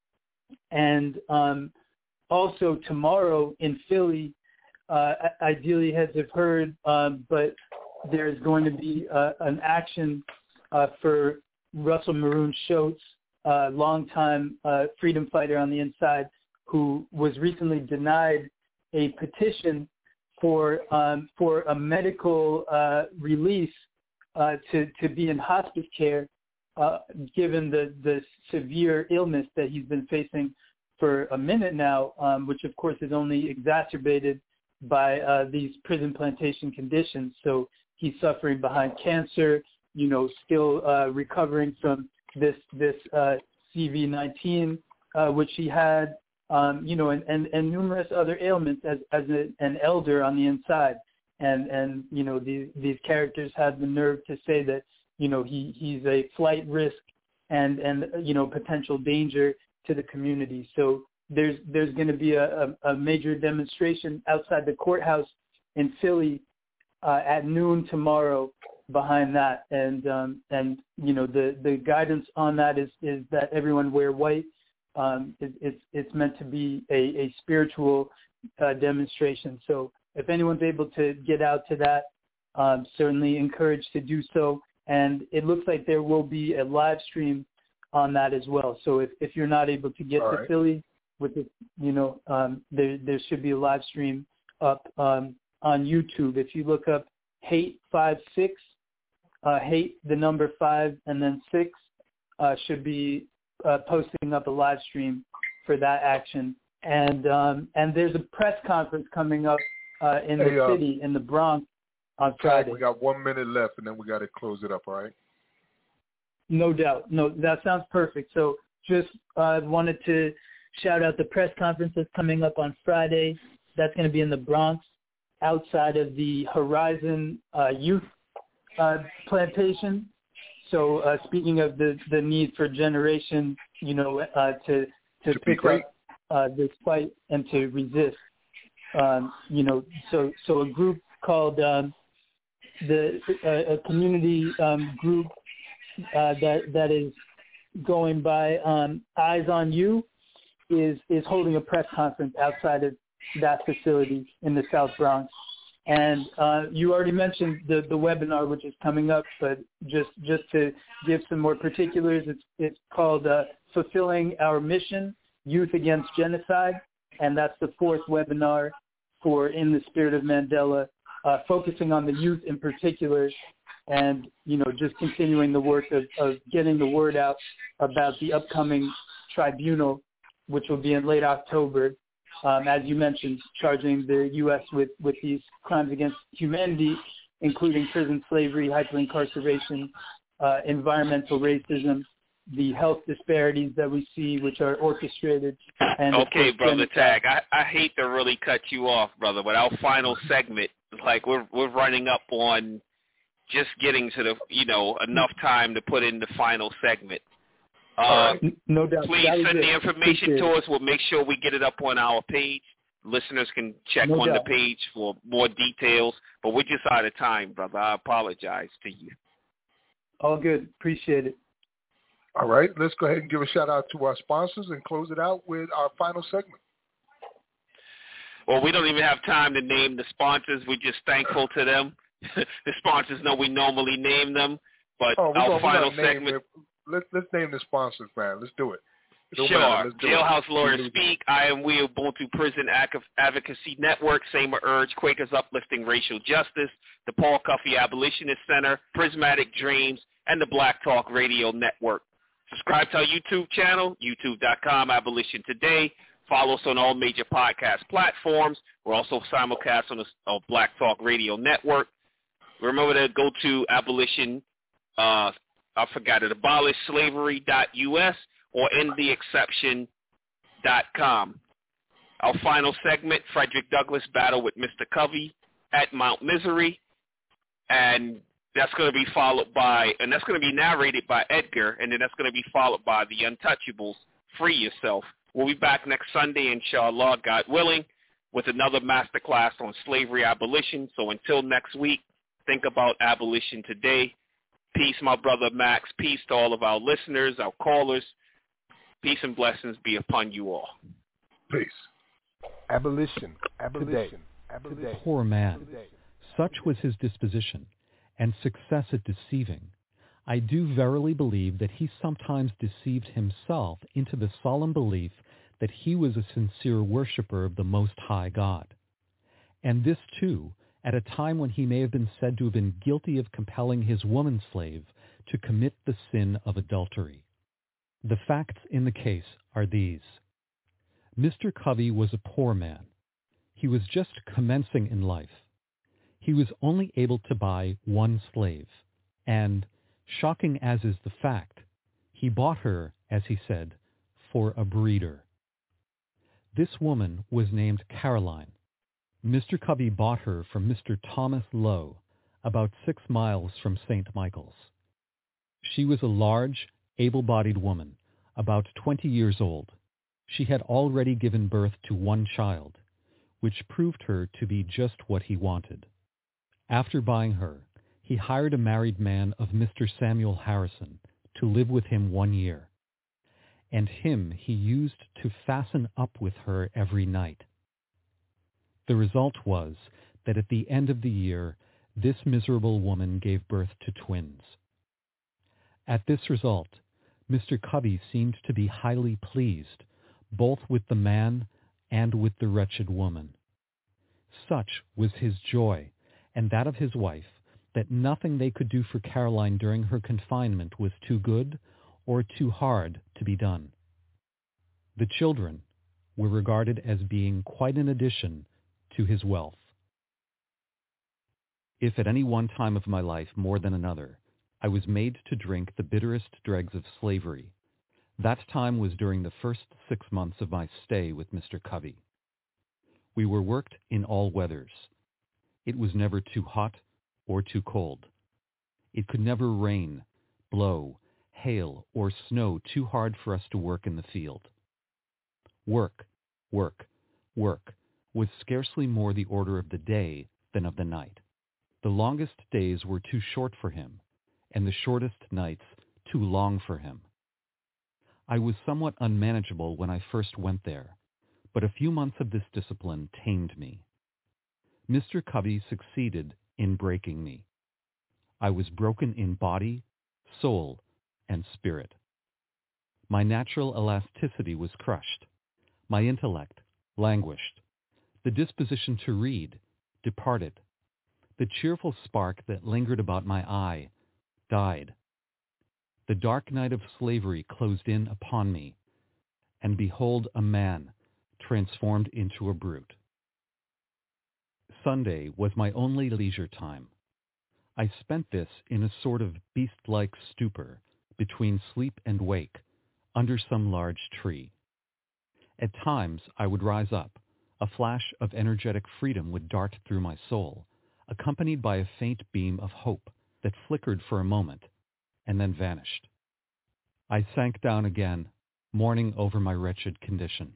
And also tomorrow in Philly, ideally heads have heard, but there's going to be an action for Russell Maroon Shoatz, longtime freedom fighter on the inside, who was recently denied a petition for a medical release to be in hospice care, given the severe illness that he's been facing for a minute now, which of course is only exacerbated by these prison plantation conditions. So he's suffering behind cancer, still recovering from this CV-19, which he had, and numerous other ailments as an elder on the inside. And these characters have the nerve to say that, he's a flight risk and potential danger to the community. So there's going to be a major demonstration outside the courthouse in Philly at noon tomorrow behind that. And the guidance on that is that everyone wear white. It's meant to be a spiritual demonstration. So if anyone's able to get out to that, certainly encouraged to do so. And it looks like there will be a live stream on that as well. So if you're not able to get to Philly with it, there should be a live stream up on YouTube. If you look up Hate56, Hate the number 5 and then 6, should be posting up a live stream for that action. And there's a press conference coming up in the city, in the Bronx, on Friday. We got 1 minute left, and then we got to close it up, all right? No doubt. No, that sounds perfect. So just wanted to shout out the press conference that's coming up on Friday. That's going to be in the Bronx, outside of the Horizon Youth Plantation. So speaking of the need for generation, to pick up this fight and to resist, so a group called a community group that is going by Eyes on You is holding a press conference outside of that facility in the South Bronx. And you already mentioned the webinar, which is coming up, but just to give some more particulars, it's called Fulfilling Our Mission, Youth Against Genocide, and that's the 4th webinar for In the Spirit of Mandela, focusing on the youth in particular, and just continuing the work of getting the word out about the upcoming tribunal, which will be in late October. As you mentioned, charging the U.S. with these crimes against humanity, including prison slavery, hyperincarceration, environmental racism, the health disparities that we see, which are orchestrated. And okay, Brother Tag, I hate to really cut you off, brother, but our final segment, like we're running up on just getting to the, enough time to put in the final segment. No doubt. Please send the information to us. We'll make sure we get it up on our page. Listeners can check on the page for more details. But we're just out of time, brother. I apologize to you. All good. Appreciate it. All right. Let's go ahead and give a shout-out to our sponsors and close it out with our final segment. Well, we don't even have time to name the sponsors. We're just thankful to them. The sponsors know we normally name them, but our final segment... Let's name the sponsors, man. Let's do it. Sure. Jailhouse Lawyers Speak, I Am We, Ubuntu Prison Advocacy Network, Same Urge, Quakers Uplifting Racial Justice, the Paul Cuffey Abolitionist Center, Prismatic Dreams, and the Black Talk Radio Network. Subscribe to our YouTube channel, youtube.com, Abolition Today. Follow us on all major podcast platforms. We're also simulcast on the Black Talk Radio Network. Remember to go to abolition, abolishslavery.us or endtheexception.com. Our final segment, Frederick Douglass Battle with Mr. Covey at Mount Misery, and that's going to be followed by, and that's going to be narrated by Edgar, and then that's going to be followed by The Untouchables, Free Yourself. We'll be back next Sunday, inshallah, God willing, with another masterclass on slavery abolition. So until next week, think about abolition today. Peace, my brother Max. Peace to all of our listeners, our callers. Peace and blessings be upon you all. Peace. Abolition. Today. Poor man. Such was his disposition, and success at deceiving. I do verily believe that he sometimes deceived himself into the solemn belief that he was a sincere worshipper of the Most High God. And this, too, at a time when he may have been said to have been guilty of compelling his woman-slave to commit the sin of adultery. The facts in the case are these. Mr. Covey was a poor man. He was just commencing in life. He was only able to buy one slave, and, shocking as is the fact, he bought her, as he said, for a breeder. This woman was named Caroline. Mr. Covey bought her from Mr. Thomas Lowe, about 6 miles from St. Michael's. She was a large, able-bodied woman, about 20 years old. She had already given birth to one child, which proved her to be just what he wanted. After buying her, he hired a married man of Mr. Samuel Harrison to live with him 1 year, and him he used to fasten up with her every night. The result was that at the end of the year, this miserable woman gave birth to twins. At this result, Mr. Covey seemed to be highly pleased, both with the man and with the wretched woman. Such was his joy, and that of his wife, that nothing they could do for Caroline during her confinement was too good or too hard to be done. The children were regarded as being quite an addition to his wealth. If at any one time of my life more than another, I was made to drink the bitterest dregs of slavery, that time was during the first 6 months of my stay with Mr. Covey. We were worked in all weathers. It was never too hot or too cold. It could never rain, blow, hail, or snow too hard for us to work in the field. Work, work, work was scarcely more the order of the day than of the night. The longest days were too short for him, and the shortest nights too long for him. I was somewhat unmanageable when I first went there, but a few months of this discipline tamed me. Mr. Covey succeeded in breaking me. I was broken in body, soul, and spirit. My natural elasticity was crushed. My intellect languished. The disposition to read departed. The cheerful spark that lingered about my eye died. The dark night of slavery closed in upon me, and behold a man transformed into a brute. Sunday was my only leisure time. I spent this in a sort of beast-like stupor between sleep and wake under some large tree. At times I would rise up. A flash of energetic freedom would dart through my soul, accompanied by a faint beam of hope that flickered for a moment and then vanished. I sank down again, mourning over my wretched condition.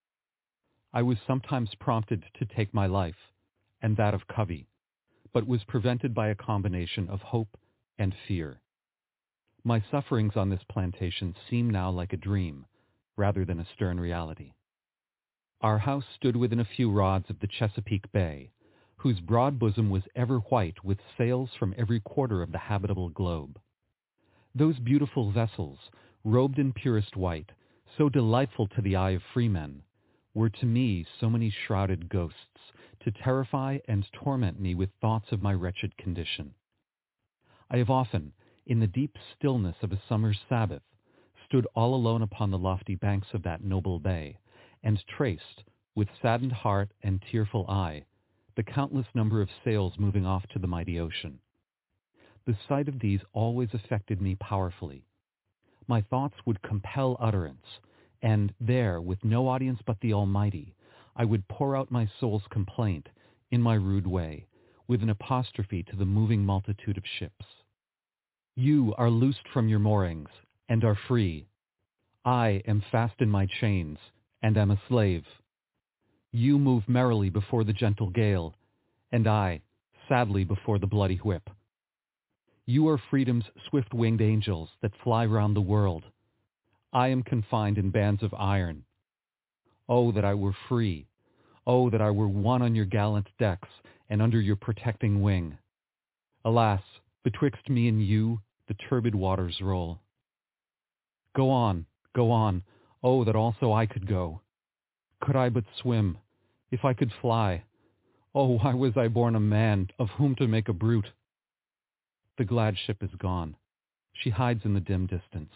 I was sometimes prompted to take my life, and that of Covey, but was prevented by a combination of hope and fear. My sufferings on this plantation seem now like a dream, rather than a stern reality. Our house stood within a few rods of the Chesapeake Bay, whose broad bosom was ever white with sails from every quarter of the habitable globe. Those beautiful vessels, robed in purest white, so delightful to the eye of freemen, were to me so many shrouded ghosts, to terrify and torment me with thoughts of my wretched condition. I have often, in the deep stillness of a summer's Sabbath, stood all alone upon the lofty banks of that noble bay, and traced, with saddened heart and tearful eye, the countless number of sails moving off to the mighty ocean. The sight of these always affected me powerfully. My thoughts would compel utterance, and there, with no audience but the Almighty, I would pour out my soul's complaint, in my rude way, with an apostrophe to the moving multitude of ships. You are loosed from your moorings, and are free. I am fast in my chains, and am a slave. You move merrily before the gentle gale, and I, sadly before the bloody whip. You are freedom's swift-winged angels that fly round the world. I am confined in bands of iron. Oh, that I were free! Oh, that I were one on your gallant decks and under your protecting wing! Alas, betwixt me and you the turbid waters roll. Go on, oh, that also I could go. Could I but swim, if I could fly, oh, why was I born a man, of whom to make a brute? The glad ship is gone. She hides in the dim distance.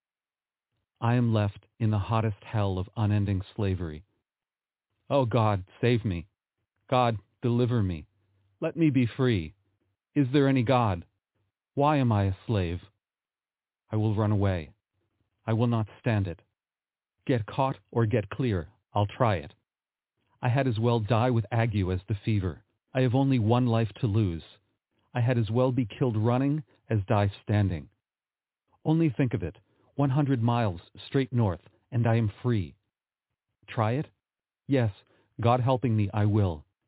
I am left in the hottest hell of unending slavery. Oh, God, save me. God, deliver me. Let me be free. Is there any God? Why am I a slave? I will run away. I will not stand it. Get caught or get clear, I'll try it. I had as well die with ague as the fever. I have only one life to lose. I had as well be killed running as die standing. Only think of it, 100 miles straight north, and I am free. Try it? Yes, God helping me, I will.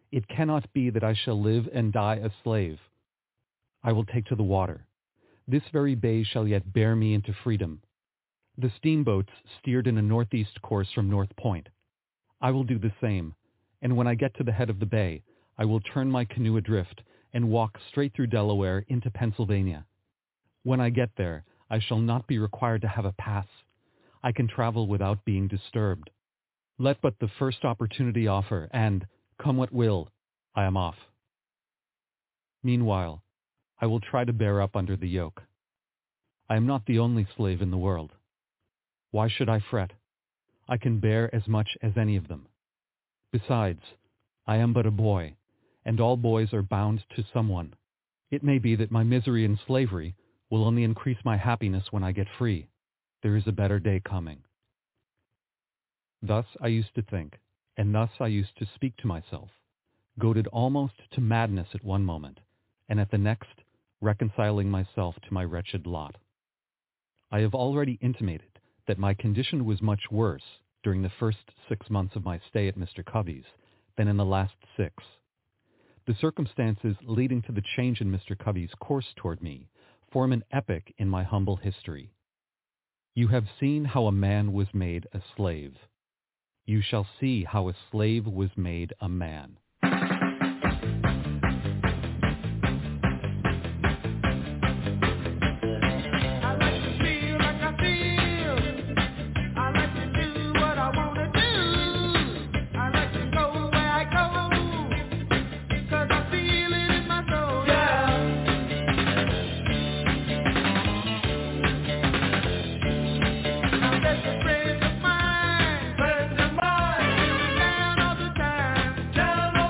It cannot be that I shall live and die a slave. I will take to the water. This very bay shall yet bear me into freedom. The steamboats steered in a northeast course from North Point. I will do the same, and when I get to the head of the bay, I will turn my canoe adrift and walk straight through Delaware into Pennsylvania. When I get there, I shall not be required to have a pass. I can travel without being disturbed. Let but the first opportunity offer, and, come what will, I am off. Meanwhile, I will try to bear up under the yoke. I am not the only slave in the world. Why should I fret? I can bear as much as any of them. Besides, I am but a boy, and all boys are bound to someone. It may be that my misery in slavery will only increase my happiness when I get free. There is a better day coming. Thus I used to think, and thus I used to speak to myself, goaded almost to madness at one moment, and at the next reconciling myself to my wretched lot. I have already intimated that my condition was much worse during the first 6 months of my stay at Mr. Covey's than in the last 6. The circumstances leading to the change in Mr. Covey's course toward me form an epoch in my humble history. You have seen how a man was made a slave. You shall see how a slave was made a man. Down all the time.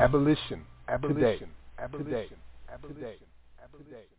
Abolition. Today.